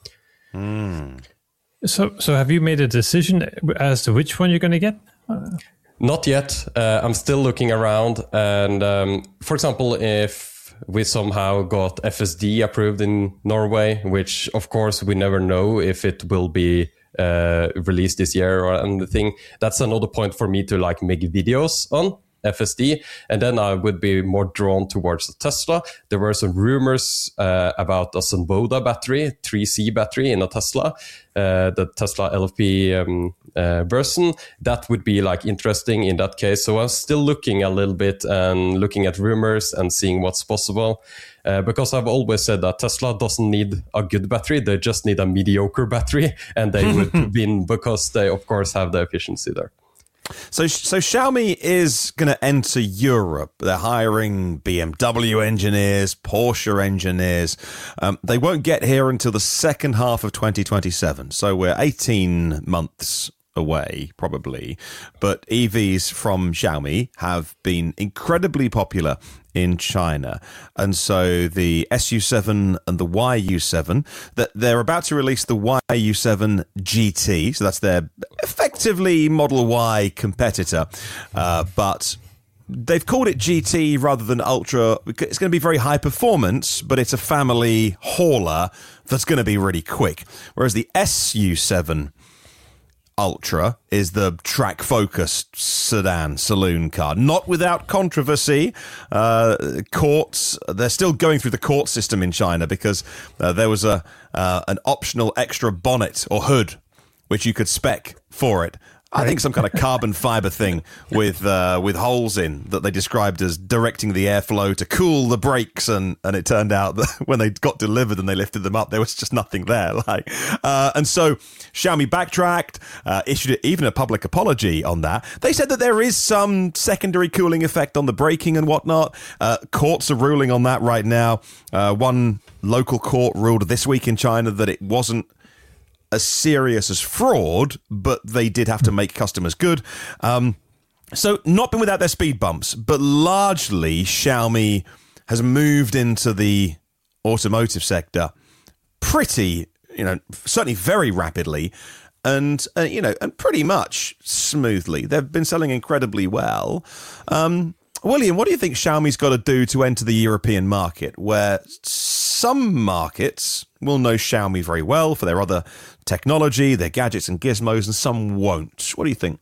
Mm. So, so have you made a decision as to which one you're going to get? Uh, Not yet. Uh, I'm still looking around. And um, for example, if we somehow got F S D approved in Norway, which of course we never know if it will be uh, released this year or anything, that's another point for me to like make videos on. F S D, and then I would be more drawn towards the Tesla. There were some rumors uh, about a Sunwoda battery, three C battery in a Tesla, uh, the Tesla L F P um, uh, version. That would be like interesting in that case. So I'm still looking a little bit and looking at rumors and seeing what's possible. Uh, because I've always said that Tesla doesn't need a good battery, they just need a mediocre battery, and they would win because they, of course, have the efficiency there. So, so Xiaomi is going to enter Europe. They're hiring B M W engineers, Porsche engineers. Um, they won't get here until the second half of twenty twenty-seven. So we're eighteen months away, probably. But E Vs from Xiaomi have been incredibly popular in China. And so the S U seven and the Y U seven, that they're about to release the Y U seven G T. So that's their effectively Model Y competitor. Uh, but they've called it G T rather than Ultra. It's going to be very high performance, but it's a family hauler that's going to be really quick. Whereas the S U seven Ultra is the track-focused sedan saloon car. Not without controversy. Uh, courts, they're still going through the court system in China because uh, there was a uh, an optional extra bonnet or hood which you could spec for it. I think some kind of carbon fiber thing with uh, with holes in that they described as directing the airflow to cool the brakes, and, and it turned out that when they got delivered and they lifted them up, there was just nothing there. Like, uh, and so Xiaomi backtracked, uh, issued even a public apology on that. They said that there is some secondary cooling effect on the braking and whatnot. Uh, courts are ruling on that right now. Uh, one local court ruled this week in China that it wasn't as serious as fraud, but they did have to make customers good. Um, so not been without their speed bumps, but largely Xiaomi has moved into the automotive sector pretty, you know, certainly very rapidly and, uh, you know, and pretty much smoothly. They've been selling incredibly well. Um, William, what do you think Xiaomi's got to do to enter the European market, where some markets will know Xiaomi very well for their other technology, their gadgets and gizmos, and some won't? What do you think?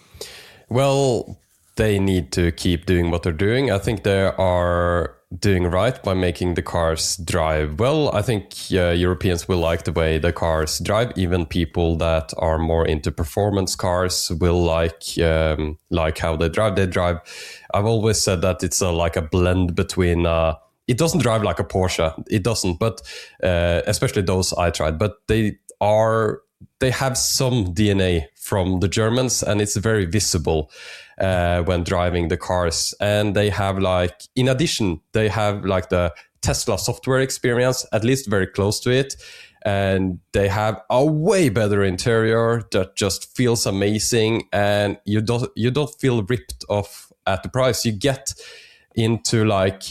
Well, they need to keep doing what they're doing. I think they are doing right by making the cars drive well. I think uh, Europeans will like the way the cars drive. Even people that are more into performance cars will like um, like how they drive. They drive. I've always said that it's a, like a blend between. Uh, it doesn't drive like a Porsche. It doesn't, but uh, especially those I tried. But they are. They have some D N A from the Germans, and it's very visible uh, when driving the cars. And they have like, in addition, they have like the Tesla software experience, at least very close to it. And they have a way better interior that just feels amazing, and you don't you don't feel ripped off at the price. You get into like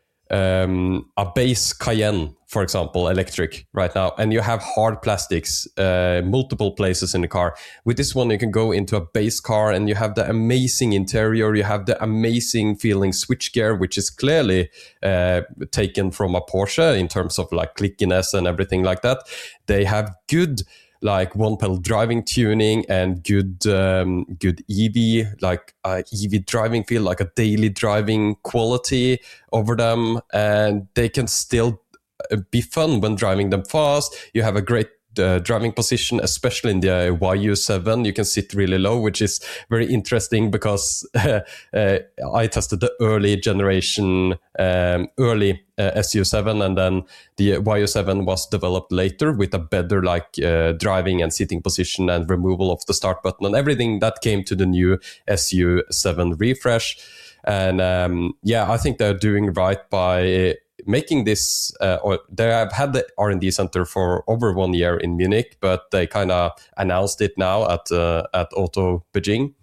um, a base Cayenne, for example, electric right now, and you have hard plastics, uh, multiple places in the car. With this one, you can go into a base car and you have the amazing interior. You have the amazing feeling switchgear, which is clearly uh, taken from a Porsche in terms of like clickiness and everything like that. They have good like one pedal driving tuning and good um, good E V, like uh, E V driving feel, like a daily driving quality over them, and they can still be fun when driving them fast. You have a great uh, driving position, especially in the Y U seven. You can sit really low, which is very interesting because uh, uh, I tested the early generation, um, early uh, S U seven, and then the Y U seven was developed later with a better like uh, driving and sitting position and removal of the start button and everything that came to the new S U seven refresh. And um, yeah, I think they're doing right by making this, uh, or they have had the R and D center for over one year in Munich, but they kind of announced it now at uh, at Auto Beijing,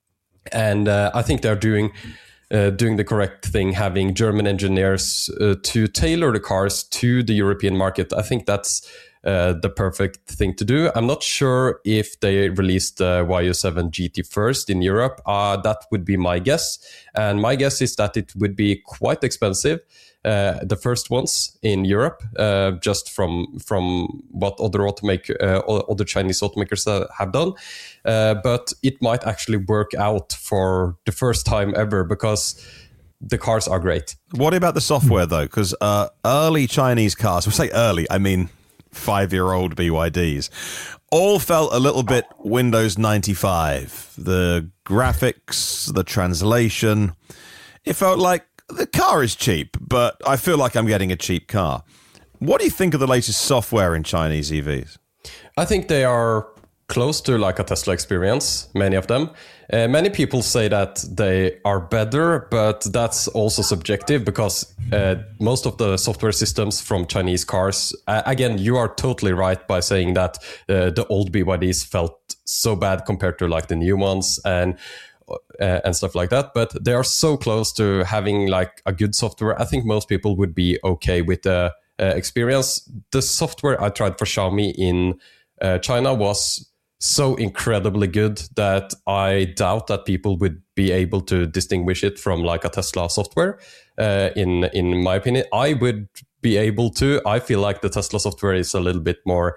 and uh, I think they're doing uh, doing the correct thing, having German engineers uh, to tailor the cars to the European market. I think that's uh, the perfect thing to do. I'm not sure if they released the Y U seven G T first in Europe. Uh, that would be my guess, and my guess is that it would be quite expensive. Uh, the first ones in Europe, uh, just from from what other automaker, uh, other Chinese automakers uh, have done, uh, but it might actually work out for the first time ever because the cars are great. What about the software though? Because uh, early Chinese cars, we say early, I mean five-year-old B Y Ds, all felt a little bit Windows ninety-five. The graphics, the translation, it felt like the car is cheap, but I feel like I'm getting a cheap car. What do you think of the latest software in Chinese E Vs? I think they are close to like a Tesla experience, many of them. Uh, many people say that they are better, but that's also subjective because uh, most of the software systems from Chinese cars, uh, again, you are totally right by saying that uh, the old B Y Ds felt so bad compared to like the new ones and uh, and stuff like that. But they are so close to having like a good software. I think most people would be okay with the uh, experience. The software I tried for Xiaomi in uh, China was so incredibly good that I doubt that people would be able to distinguish it from like a Tesla software. Uh, in in my opinion, I would be able to. I feel like the Tesla software is a little bit more,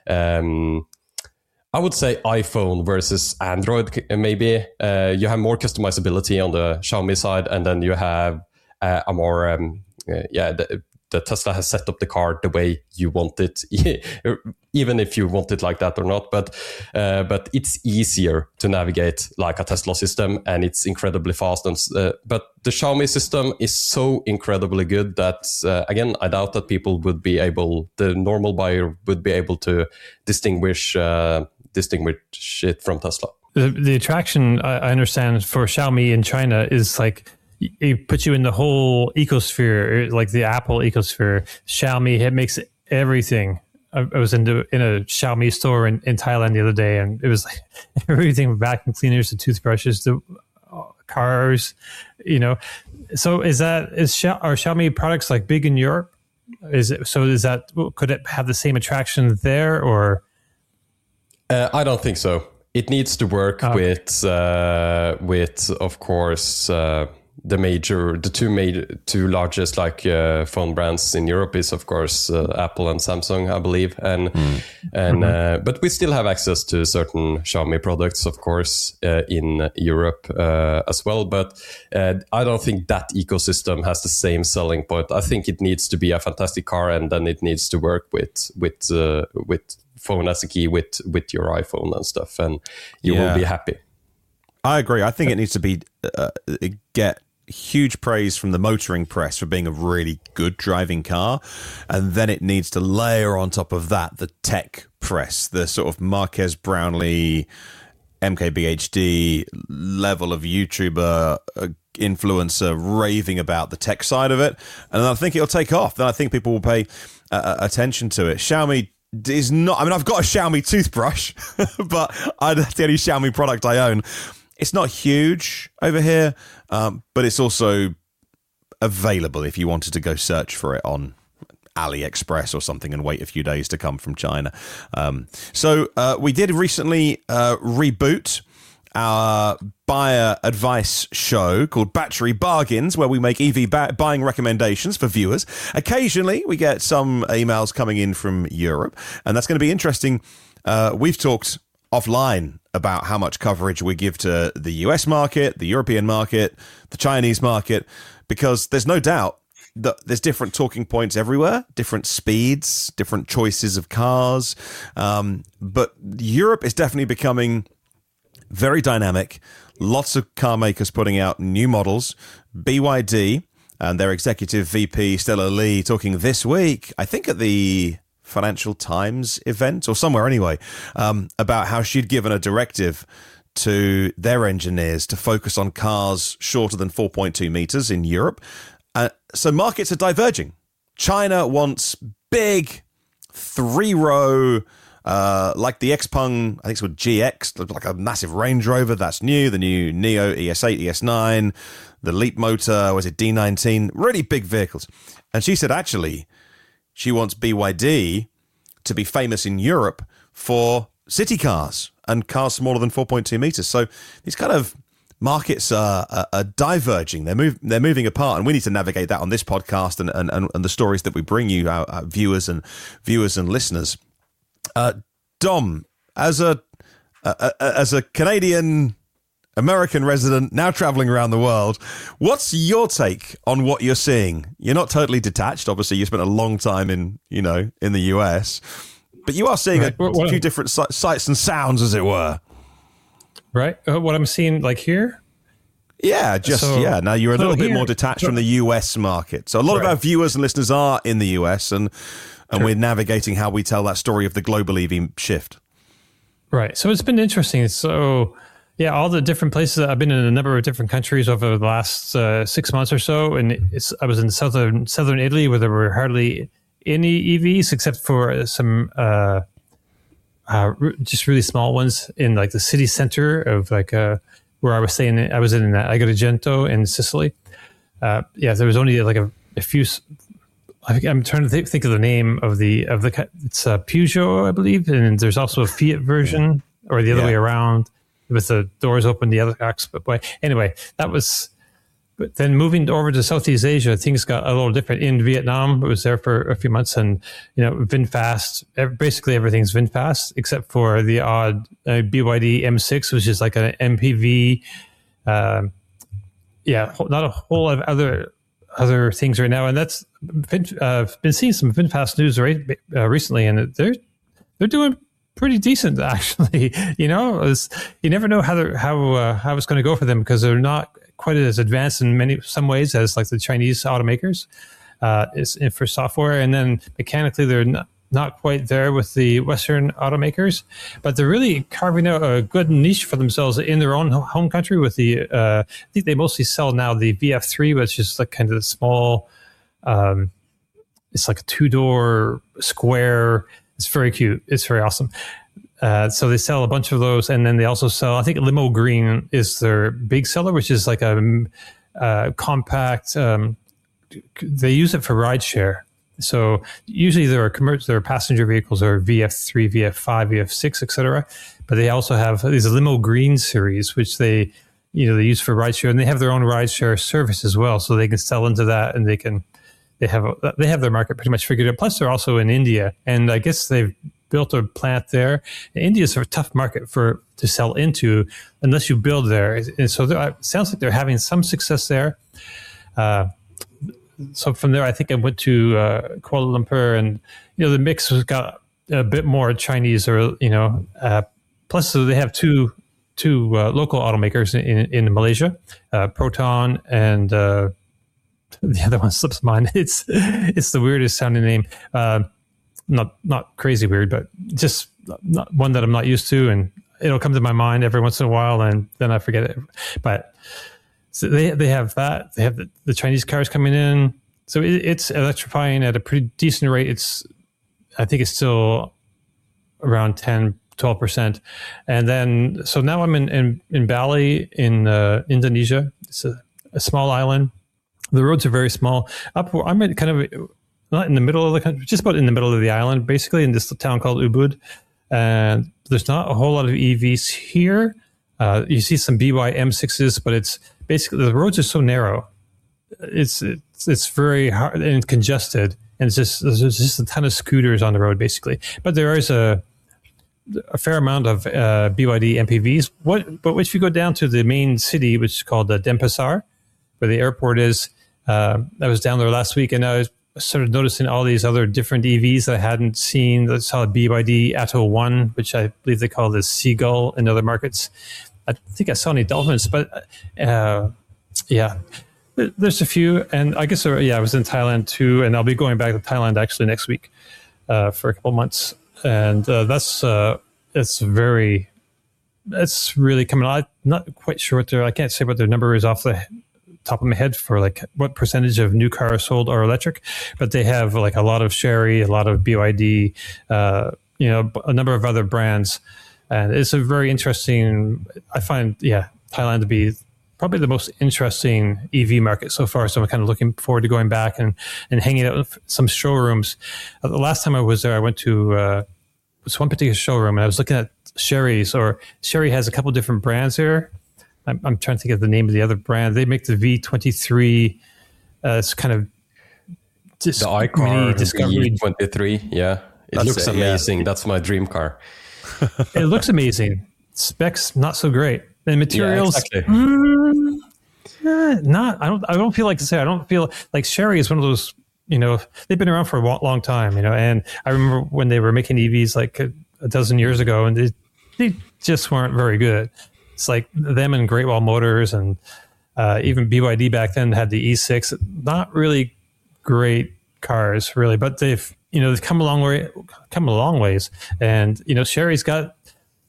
um, I would say iPhone versus Android. Maybe uh, you have more customizability on the Xiaomi side, and then you have uh, a more um, uh, yeah. The, The Tesla has set up the car the way you want it, even if you want it like that or not. But uh, but it's easier to navigate like a Tesla system, and it's incredibly fast. And uh, but the Xiaomi system is so incredibly good that uh, again, I doubt that people would be able, the normal buyer would be able to distinguish uh, distinguish it from Tesla. The, the attraction I understand for Xiaomi in China is like, it puts you in the whole ecosphere, like the Apple ecosphere. Xiaomi, it makes everything. I was in, the, in a Xiaomi store in, in Thailand the other day, and it was like everything from vacuum cleaners to toothbrushes to cars, you know. So is that, is are Xiaomi products like big in Europe? Is it, so is that, could it have the same attraction there, or? Uh, I don't think so. It needs to work oh, okay. with, uh, with, of course, uh, the major, the two major, two largest like uh, phone brands in Europe is of course uh, Apple and Samsung, I believe, and mm. and mm-hmm. uh, but we still have access to certain Xiaomi products, of course, uh, in Europe uh, as well. But uh, I don't think that ecosystem has the same selling point. I think it needs to be a fantastic car, and then it needs to work with with uh, with phone as a key with with your iPhone and stuff, and you yeah. will be happy. I agree. I think it needs to be uh, get huge praise from the motoring press for being a really good driving car, and then it needs to layer on top of that the tech press, the sort of Marques Brownlee, M K B H D level of YouTuber uh, influencer raving about the tech side of it, and I think it'll take off. Then I think people will pay uh, attention to it. Xiaomi is not, I mean, I've got a Xiaomi toothbrush, but I, that's the only Xiaomi product I own. It's not huge over here, um, but it's also available if you wanted to go search for it on AliExpress or something and wait a few days to come from China. Um, so uh, we did recently uh, reboot our buyer advice show called Battery Bargains, where we make E V ba- buying recommendations for viewers. Occasionally, we get some emails coming in from Europe, and that's going to be interesting. Uh, we've talked offline about how much coverage we give to the U S market, the European market, the Chinese market, because there's no doubt that there's different talking points everywhere, different speeds, different choices of cars. Um, but Europe is definitely becoming very dynamic. Lots of car makers putting out new models. B Y D and their executive V P, Stella Lee, talking this week, I think at the Financial Times event or somewhere anyway, um, about how she'd given a directive to their engineers to focus on cars shorter than four point two meters in Europe. Uh, so markets are diverging. China wants big three-row, uh, like the Xpeng, I think it's called G X, like a massive Range Rover. That's new. The new Neo E S eight, E S nine, the Leap motor, was it D nineteen? Really big vehicles. And she said, actually, she wants B Y D to be famous in Europe for city cars and cars smaller than four point two meters. So these kind of markets are, are, are diverging. They're, move, they're moving apart, and we need to navigate that on this podcast and, and, and the stories that we bring you, our, our viewers and viewers and listeners. Uh, Dom, as a, a, a as a Canadian American resident now traveling around the world, what's your take on what you're seeing? You're not totally detached. Obviously, you spent a long time in, you know, in the U S, but you are seeing right. a what, few different si- sights and sounds, as it were. Right. Uh, what I'm seeing, like here. Yeah, just so, yeah. Now you're a little bit here, more detached so, from the U S market. So a lot right. of our viewers and listeners are in the U S, and and sure. we're navigating how we tell that story of the global E V shift. Right. So it's been interesting. So, yeah, all the different places. I've been in a number of different countries over the last uh, six months or so, and it's, I was in southern southern Italy where there were hardly any E Vs except for some uh, uh, just really small ones in like the city center of like uh, where I was staying. I was in Agrigento in Sicily. Uh, yeah, there was only like a, a few. I think I'm trying to think, think of the name of the of the. It's a Peugeot, I believe, and there's also a Fiat version, or the other yeah. way around, with the doors open, the other exit way. Anyway, that was. But then moving over to Southeast Asia, things got a little different. In Vietnam, I was there for a few months, and you know, VinFast. Basically, everything's VinFast except for the odd uh, B Y D M six, which is like an M P V. Um, yeah, not a whole lot of other. other things right now, and that's been, uh, been seeing some VinFast news right uh, recently, and they're they're doing pretty decent actually. You know, it's, you never know how they're, how uh, how it's going to go for them because they're not quite as advanced in many some ways as like the Chinese automakers. Uh, is for software, and then mechanically they're not, not quite there with the Western automakers, but they're really carving out a good niche for themselves in their own home country with the, uh, I think they mostly sell now the V F three, which is like kind of the small, um, it's like a two-door square. It's very cute. It's very awesome. Uh, so they sell a bunch of those, and then they also sell, I think Limo Green is their big seller, which is like a, a compact, um, they use it for rideshare. So usually there are commercial, there are passenger vehicles or V F three, V F five, V F six, et cetera. But they also have these Limo Green series, which they, you know, they use for rideshare, and they have their own rideshare service as well. So they can sell into that, and they can, they have, they have their market pretty much figured out. Plus, they're also in India, and I guess they've built a plant there. India is a tough market for to sell into unless you build there, and so it sounds like they're having some success there. Uh, So from there, I think I went to uh, Kuala Lumpur, and you know the mix has got a bit more Chinese, or you know, uh, plus they have two two uh, local automakers in in Malaysia, uh, Proton, and uh, the other one slips mine. It's it's the weirdest sounding name, uh, not not crazy weird, but just not one that I'm not used to, and it'll come to my mind every once in a while, and then I forget it, but. So they they have that. They have the, the Chinese cars coming in. So it, it's electrifying at a pretty decent rate. It's, I think it's still around ten, twelve percent. And then, so now I'm in, in, in Bali in uh, Indonesia. It's a, a small island. The roads are very small. Up, I'm in kind of, not in the middle of the country, just about in the middle of the island, basically in this town called Ubud. And there's not a whole lot of E Vs here. Uh, you see some B Y M sixes, but it's, basically, the roads are so narrow. It's it's, it's very hard and congested, and it's just there's just a ton of scooters on the road, basically. But there is a a fair amount of uh, B Y D M P Vs. What? But if you go down to the main city, which is called uh, Denpasar, where the airport is, uh, I was down there last week, and I was started noticing all these other different E Vs that I hadn't seen. I saw a B Y D Atto one, which I believe they call the Seagull in other markets. I think I saw any dolphins, but uh, yeah, there's a few. And I guess, uh, yeah, I was in Thailand too, and I'll be going back to Thailand actually next week uh, for a couple months. And uh, that's, uh, it's very, it's really coming on. I'm not quite sure what their, I can't say what their number is off the top of my head for like what percentage of new cars sold are electric, but they have like a lot of Chery, a lot of B Y D, uh, you know, a number of other brands. And it's a very interesting, I find, yeah, Thailand to be probably the most interesting E V market so far. So I'm kind of looking forward to going back and, and hanging out with some showrooms. Uh, the last time I was there, I went to uh, this one particular showroom, and I was looking at Chery's, or Chery has a couple different brands here. I'm, I'm trying to think of the name of the other brand. They make the V twenty-three. Uh, it's kind of just the iCar V twenty-three. Yeah, it That's looks it, amazing. Yeah. That's my dream car. It looks amazing. Specs not so great, and materials. Yeah, exactly. mm, eh, not. I don't. I don't feel like to say. I don't feel like Chery is one of those. You know, they've been around for a long time. You know, and I remember when they were making E Vs like a, a dozen years ago, and they they just weren't very good. It's like them and Great Wall Motors, and uh, even B Y D back then had the E six. Not really great cars, really, but they've. You know, they've come a long way, come a long ways, and you know, Chery's got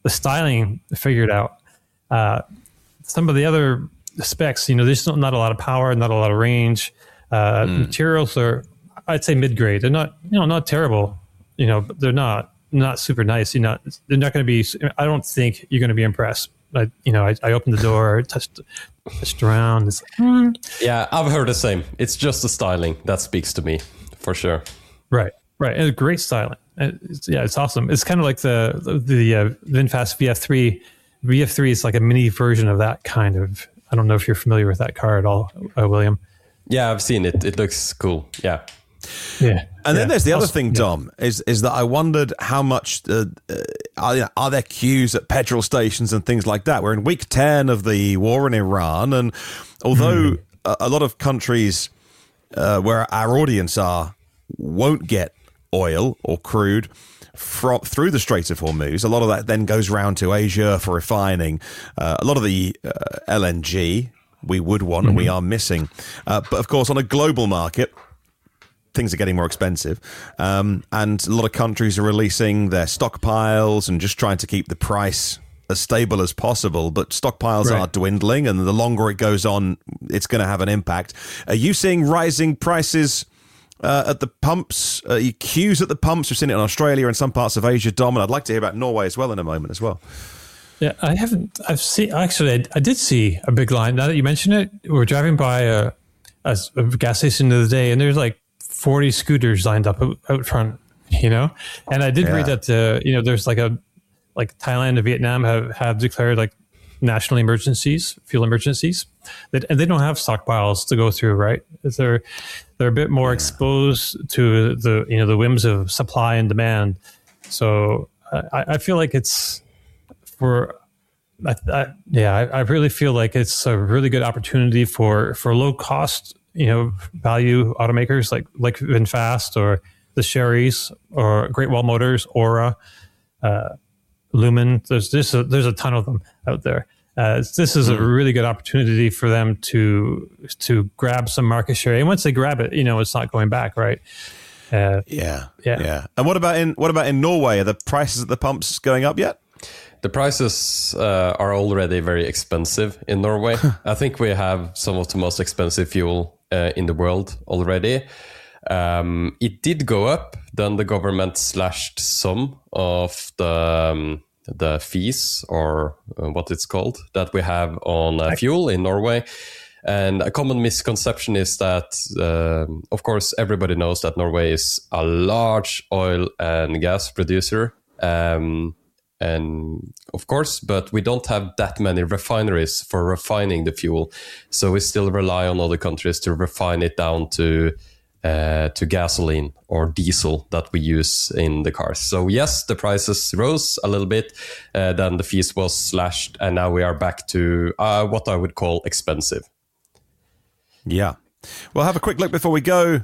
the styling figured out. Uh, some of the other specs, you know, there's not a lot of power, not a lot of range. Uh, mm. Materials are, I'd say, mid-grade. They're not, you know, not terrible, you know, but they're not not super nice. You're not, they're not going to be. I don't think you're going to be impressed. I, you know, I, I opened the door, touched, touched around. It's like, hmm. Yeah, I've heard the same. It's just the styling that speaks to me, for sure. Right, right, and great styling. It's, yeah, it's awesome. It's kind of like the the, the uh, VinFast V F three. V F three is like a mini version of that kind of. I don't know if you're familiar with that car at all, uh, William. Yeah, I've seen it. It looks cool. Yeah. Yeah. And then yeah. there's the other also, thing, Dom, yeah. is is that I wondered how much uh, uh, are, are there queues at petrol stations and things like that? We're in week ten of the war in Iran, and although mm. a, a lot of countries uh, where our audience are won't get oil or crude from through the Strait of Hormuz, a lot of that then goes round to Asia for refining. Uh, a lot of the uh, L N G we would want mm-hmm. and we are missing. Uh, but of course, on a global market, things are getting more expensive. Um, and a lot of countries are releasing their stockpiles and just trying to keep the price as stable as possible. But stockpiles right. are dwindling, and the longer it goes on, it's going to have an impact. Are you seeing rising prices uh, at the pumps? Uh, queues at the pumps? We've seen it in Australia and some parts of Asia, Dom, and I'd like to hear about Norway as well in a moment as well. Yeah, I haven't. I've seen actually. I, I did see a big line. Now that you mention it, we were driving by a, a, a gas station the other day, and there's like forty scooters lined up out, out front. You know, and I did yeah. read that uh, you know there's like a like Thailand and Vietnam have, have declared like national emergencies, fuel emergencies, that and they don't have stockpiles to go through. Right, they're they're a bit more yeah. exposed to the you know the whims of supply and demand. So I, I feel like it's. For, I, I, yeah, I, I really feel like it's a really good opportunity for, for low cost, you know, value automakers like like VinFast or the Sherrys or Great Wall Motors, Aura, uh, Lumen. There's this a, there's a ton of them out there. Uh, this is a really good opportunity for them to to grab some market share, and once they grab it, you know, it's not going back, right? Uh, yeah, yeah, yeah. And what about in what about in Norway? Are the prices at the pumps going up yet? The prices uh, are already very expensive in Norway. I think we have some of the most expensive fuel uh, in the world already. Um, it did go up. Then the government slashed some of the um, the fees, or uh, what it's called, that we have on uh, fuel in Norway. And a common misconception is that, uh, of course, everybody knows that Norway is a large oil and gas producer. Um, And of course, but we don't have that many refineries for refining the fuel. So we still rely on other countries to refine it down to uh, to gasoline or diesel that we use in the cars. So yes, the prices rose a little bit. Uh, then the fees was slashed, and now we are back to uh, what I would call expensive. Yeah. We'll have a quick look before we go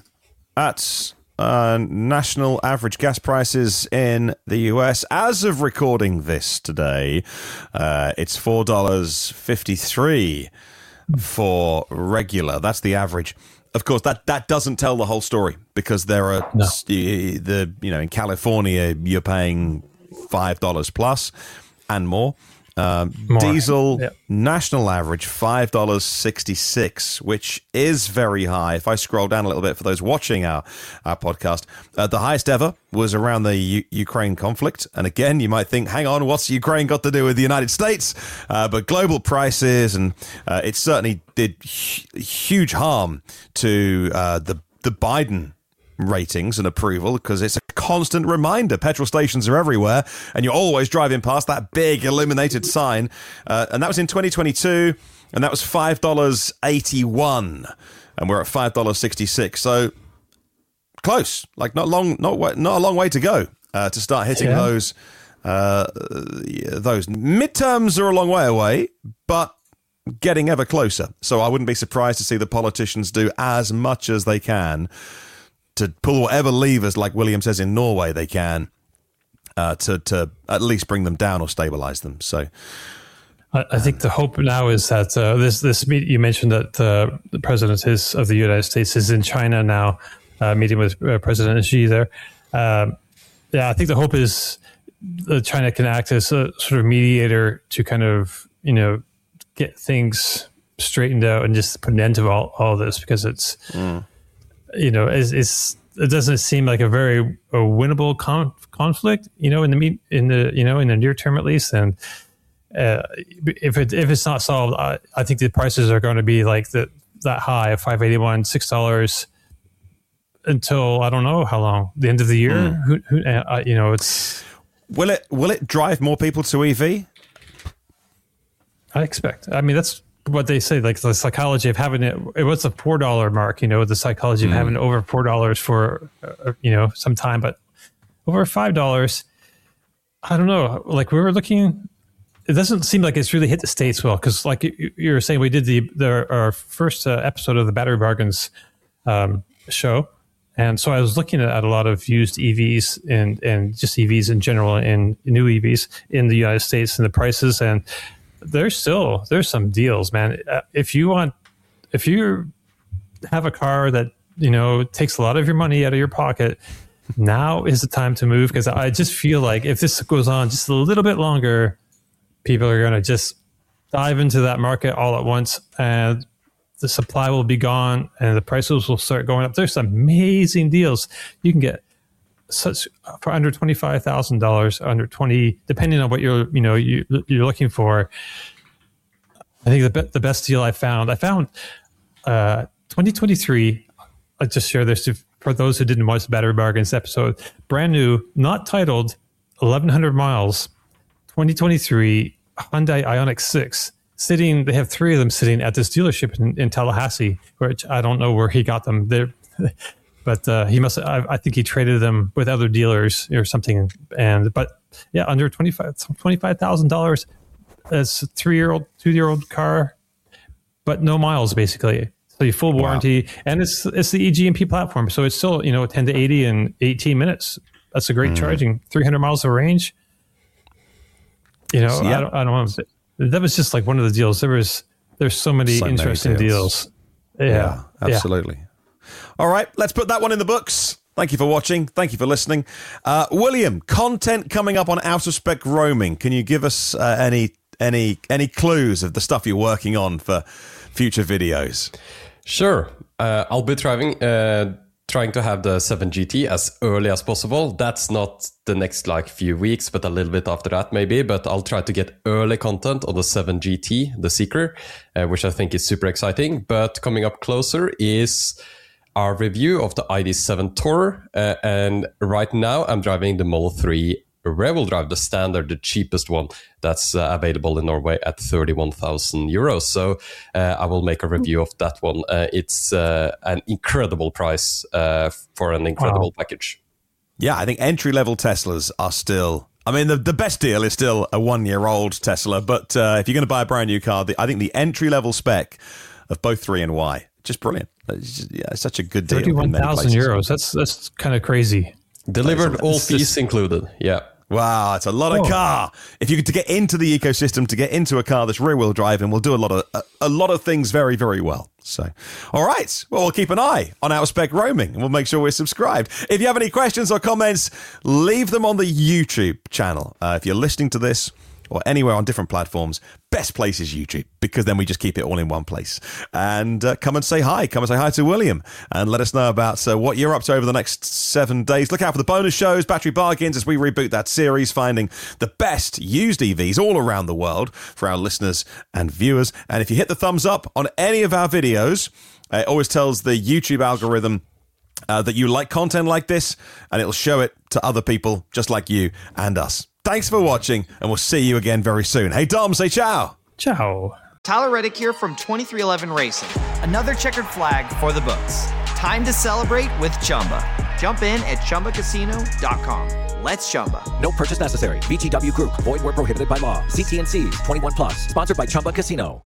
at Uh, national average gas prices in the U S. As of recording this today, uh, it's four dollars and fifty-three cents for regular. That's the average. Of course, that, that doesn't tell the whole story, because there are no. the you know in California you're paying five dollars plus and more. Um, diesel yep. national average five dollars and sixty-six cents, which is very high. If I scroll down a little bit for those watching our, our podcast, uh, the highest ever was around the U- Ukraine conflict. And again, you might think, hang on, what's Ukraine got to do with the United States? Uh, but global prices, and uh, it certainly did hu- huge harm to uh, the the Biden ratings and approval, because it's a constant reminder. Petrol stations are everywhere, and you're always driving past that big illuminated sign. Uh, and that was in twenty twenty-two, and that was five dollars and eighty-one cents, and we're at five dollars and sixty-six cents. So close, like not long, not not a long way to go uh, to start hitting yeah. those. Uh, those midterms are a long way away, but getting ever closer. So I wouldn't be surprised to see the politicians do as much as they can to pull whatever levers, like William says in Norway, they can uh, to to at least bring them down or stabilize them. So, I, I think the hope now is that uh, this this meet you mentioned that uh, the president is of the United States is in China now, uh, meeting with uh, President Xi there. Um, yeah, I think the hope is uh, China can act as a sort of mediator to kind of, you know, get things straightened out and just put an end to all, all this, because it's, mm. you know, it's, it's, it doesn't seem like a very a winnable con- conflict, you know, in the mean, in the, you know, in the near term at least. And uh, if it, if it's not solved, I, I think the prices are going to be like the, that high of five eighty-one, six dollars until I don't know how long, the end of the year. Mm. Who, who, uh, you know, it's, will it, will it drive more people to E V? I expect. I mean, that's what they say, like the psychology of having it. It was a four dollar mark, you know, the psychology mm. of having over four dollars for, uh, you know, some time, but over five dollars, I don't know. Like we were looking, it doesn't seem like it's really hit the States well, because like you, you were saying, we did the, the our first uh, episode of the Battery Bargains um, show. And so I was looking at a lot of used E Vs and, and just E Vs in general and new E Vs in the United States and the prices. And there's still, there's some deals, man. If you want, if you have a car that, you know, takes a lot of your money out of your pocket, now is the time to move. Because I just feel like if this goes on just a little bit longer, people are going to just dive into that market all at once, and the supply will be gone and the prices will start going up. There's some amazing deals you can get such for under twenty-five thousand dollars, under twenty, depending on what you're, you know, you, you're looking for. I think the be- the best deal I found, I found uh, twenty twenty-three. I just share this to, for those who didn't watch the Battery Bargains episode. Brand new, not titled, eleven hundred miles, twenty twenty-three Hyundai Ioniq six. Sitting, they have three of them sitting at this dealership in, in Tallahassee, which I don't know where he got them. They're, but uh, he must. I, I think he traded them with other dealers or something. And but yeah, under twenty-five twenty-five thousand dollars. It's a three-year-old, two-year-old car, but no miles basically. So you full warranty, wow. And it's it's the E G M P platform, so it's still, you know, ten to eighty in eighteen minutes. That's a great mm. charging. three hundred miles of range. You know, so, yeah. I don't. I don't want to. That was just like one of the deals. There was there's so many so interesting many deals. deals. Yeah, yeah, absolutely. Yeah. All right, let's put that one in the books. Thank you for watching. Thank you for listening. Uh, William, content coming up on Out of Spec Roaming. Can you give us uh, any any any clues of the stuff you're working on for future videos? Sure. Uh, I'll be driving. Uh, trying to have the seven G T as early as possible. That's not the next like few weeks, but a little bit after that maybe. But I'll try to get early content on the seven G T, the Seeker, uh, which I think is super exciting. But coming up closer is our review of the I D seven Tourer. Uh, and right now I'm driving the Model three rear-wheel drive, the standard, the cheapest one that's uh, available in Norway at thirty-one thousand euros. So uh, I will make a review of that one. Uh, it's uh, an incredible price uh, for an incredible wow. package. Yeah, I think entry-level Teslas are still... I mean, the, the best deal is still a one-year-old Tesla, but uh, if you're going to buy a brand new car, the, I think the entry-level spec of both three and Y, just brilliant. It's just, yeah, it's such a good deal. thirty-one thousand euros. That's, that's kind of crazy. Delivered, all fees included. Yeah. Wow, it's a lot of oh. car. If you could to get into the ecosystem, to get into a car that's rear-wheel drive, and will do a lot of a, a lot of things very, very well. So, all right. Well, we'll keep an eye on Out of Spec Roaming, and we'll make sure we're subscribed. If you have any questions or comments, leave them on the YouTube channel. Uh, if you're listening to this or anywhere on different platforms, best place is YouTube, because then we just keep it all in one place. And uh, come and say hi. Come and say hi to William and let us know about uh, what you're up to over the next seven days. Look out for the bonus shows, Battery Bargains, as we reboot that series, finding the best used E Vs all around the world for our listeners and viewers. And if you hit the thumbs up on any of our videos, uh, it always tells the YouTube algorithm uh, that you like content like this, and it'll show it to other people just like you and us. Thanks for watching, and we'll see you again very soon. Hey, Dom, say ciao. Ciao. Tyler Reddick here from twenty-three eleven Racing. Another checkered flag for the books. Time to celebrate with Chumba. Jump in at Chumba Casino dot com. Let's Chumba. No purchase necessary. V G W Group. Void where prohibited by law. See T and C's. twenty-one plus. Sponsored by Chumba Casino.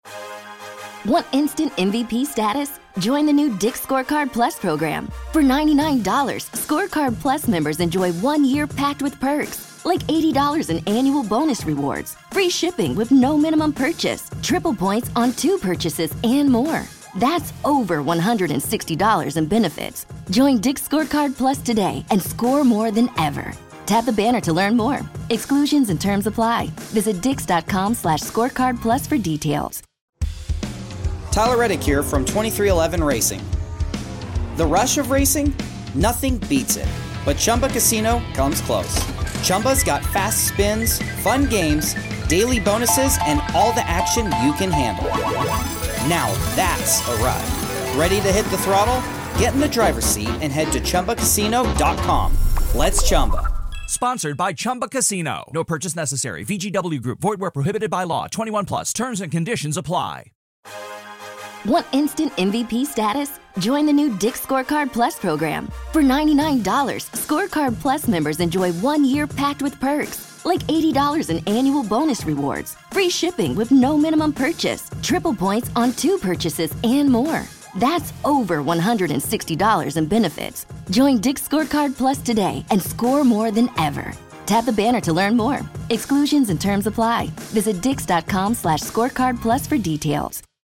Want instant M V P status? Join the new Dick's Scorecard Plus program. For ninety-nine dollars, Scorecard Plus members enjoy one year packed with perks, like eighty dollars in annual bonus rewards, free shipping with no minimum purchase, triple points on two purchases, and more. That's over one hundred sixty dollars in benefits. Join Dick's Scorecard Plus today and score more than ever. Tap the banner to learn more. Exclusions and terms apply. Visit dix.com slash scorecard plus for details. Tyler Reddick here from twenty-three eleven Racing. The rush of racing? Nothing beats it. But Chumba Casino comes close. Chumba's got fast spins, fun games, daily bonuses, and all the action you can handle. Now that's a ride. Ready to hit the throttle? Get in the driver's seat and head to Chumba Casino dot com. Let's Chumba. Sponsored by Chumba Casino. No purchase necessary. V G W Group. Void where prohibited by law. twenty-one plus. Terms and conditions apply. Want instant M V P status? Join the new Dick's Scorecard Plus program. For ninety-nine dollars, Scorecard Plus members enjoy one year packed with perks, like eighty dollars in annual bonus rewards, free shipping with no minimum purchase, triple points on two purchases, and more. That's over one hundred sixty dollars in benefits. Join Dick's Scorecard Plus today and score more than ever. Tap the banner to learn more. Exclusions and terms apply. Visit dix.com slash scorecard plus for details.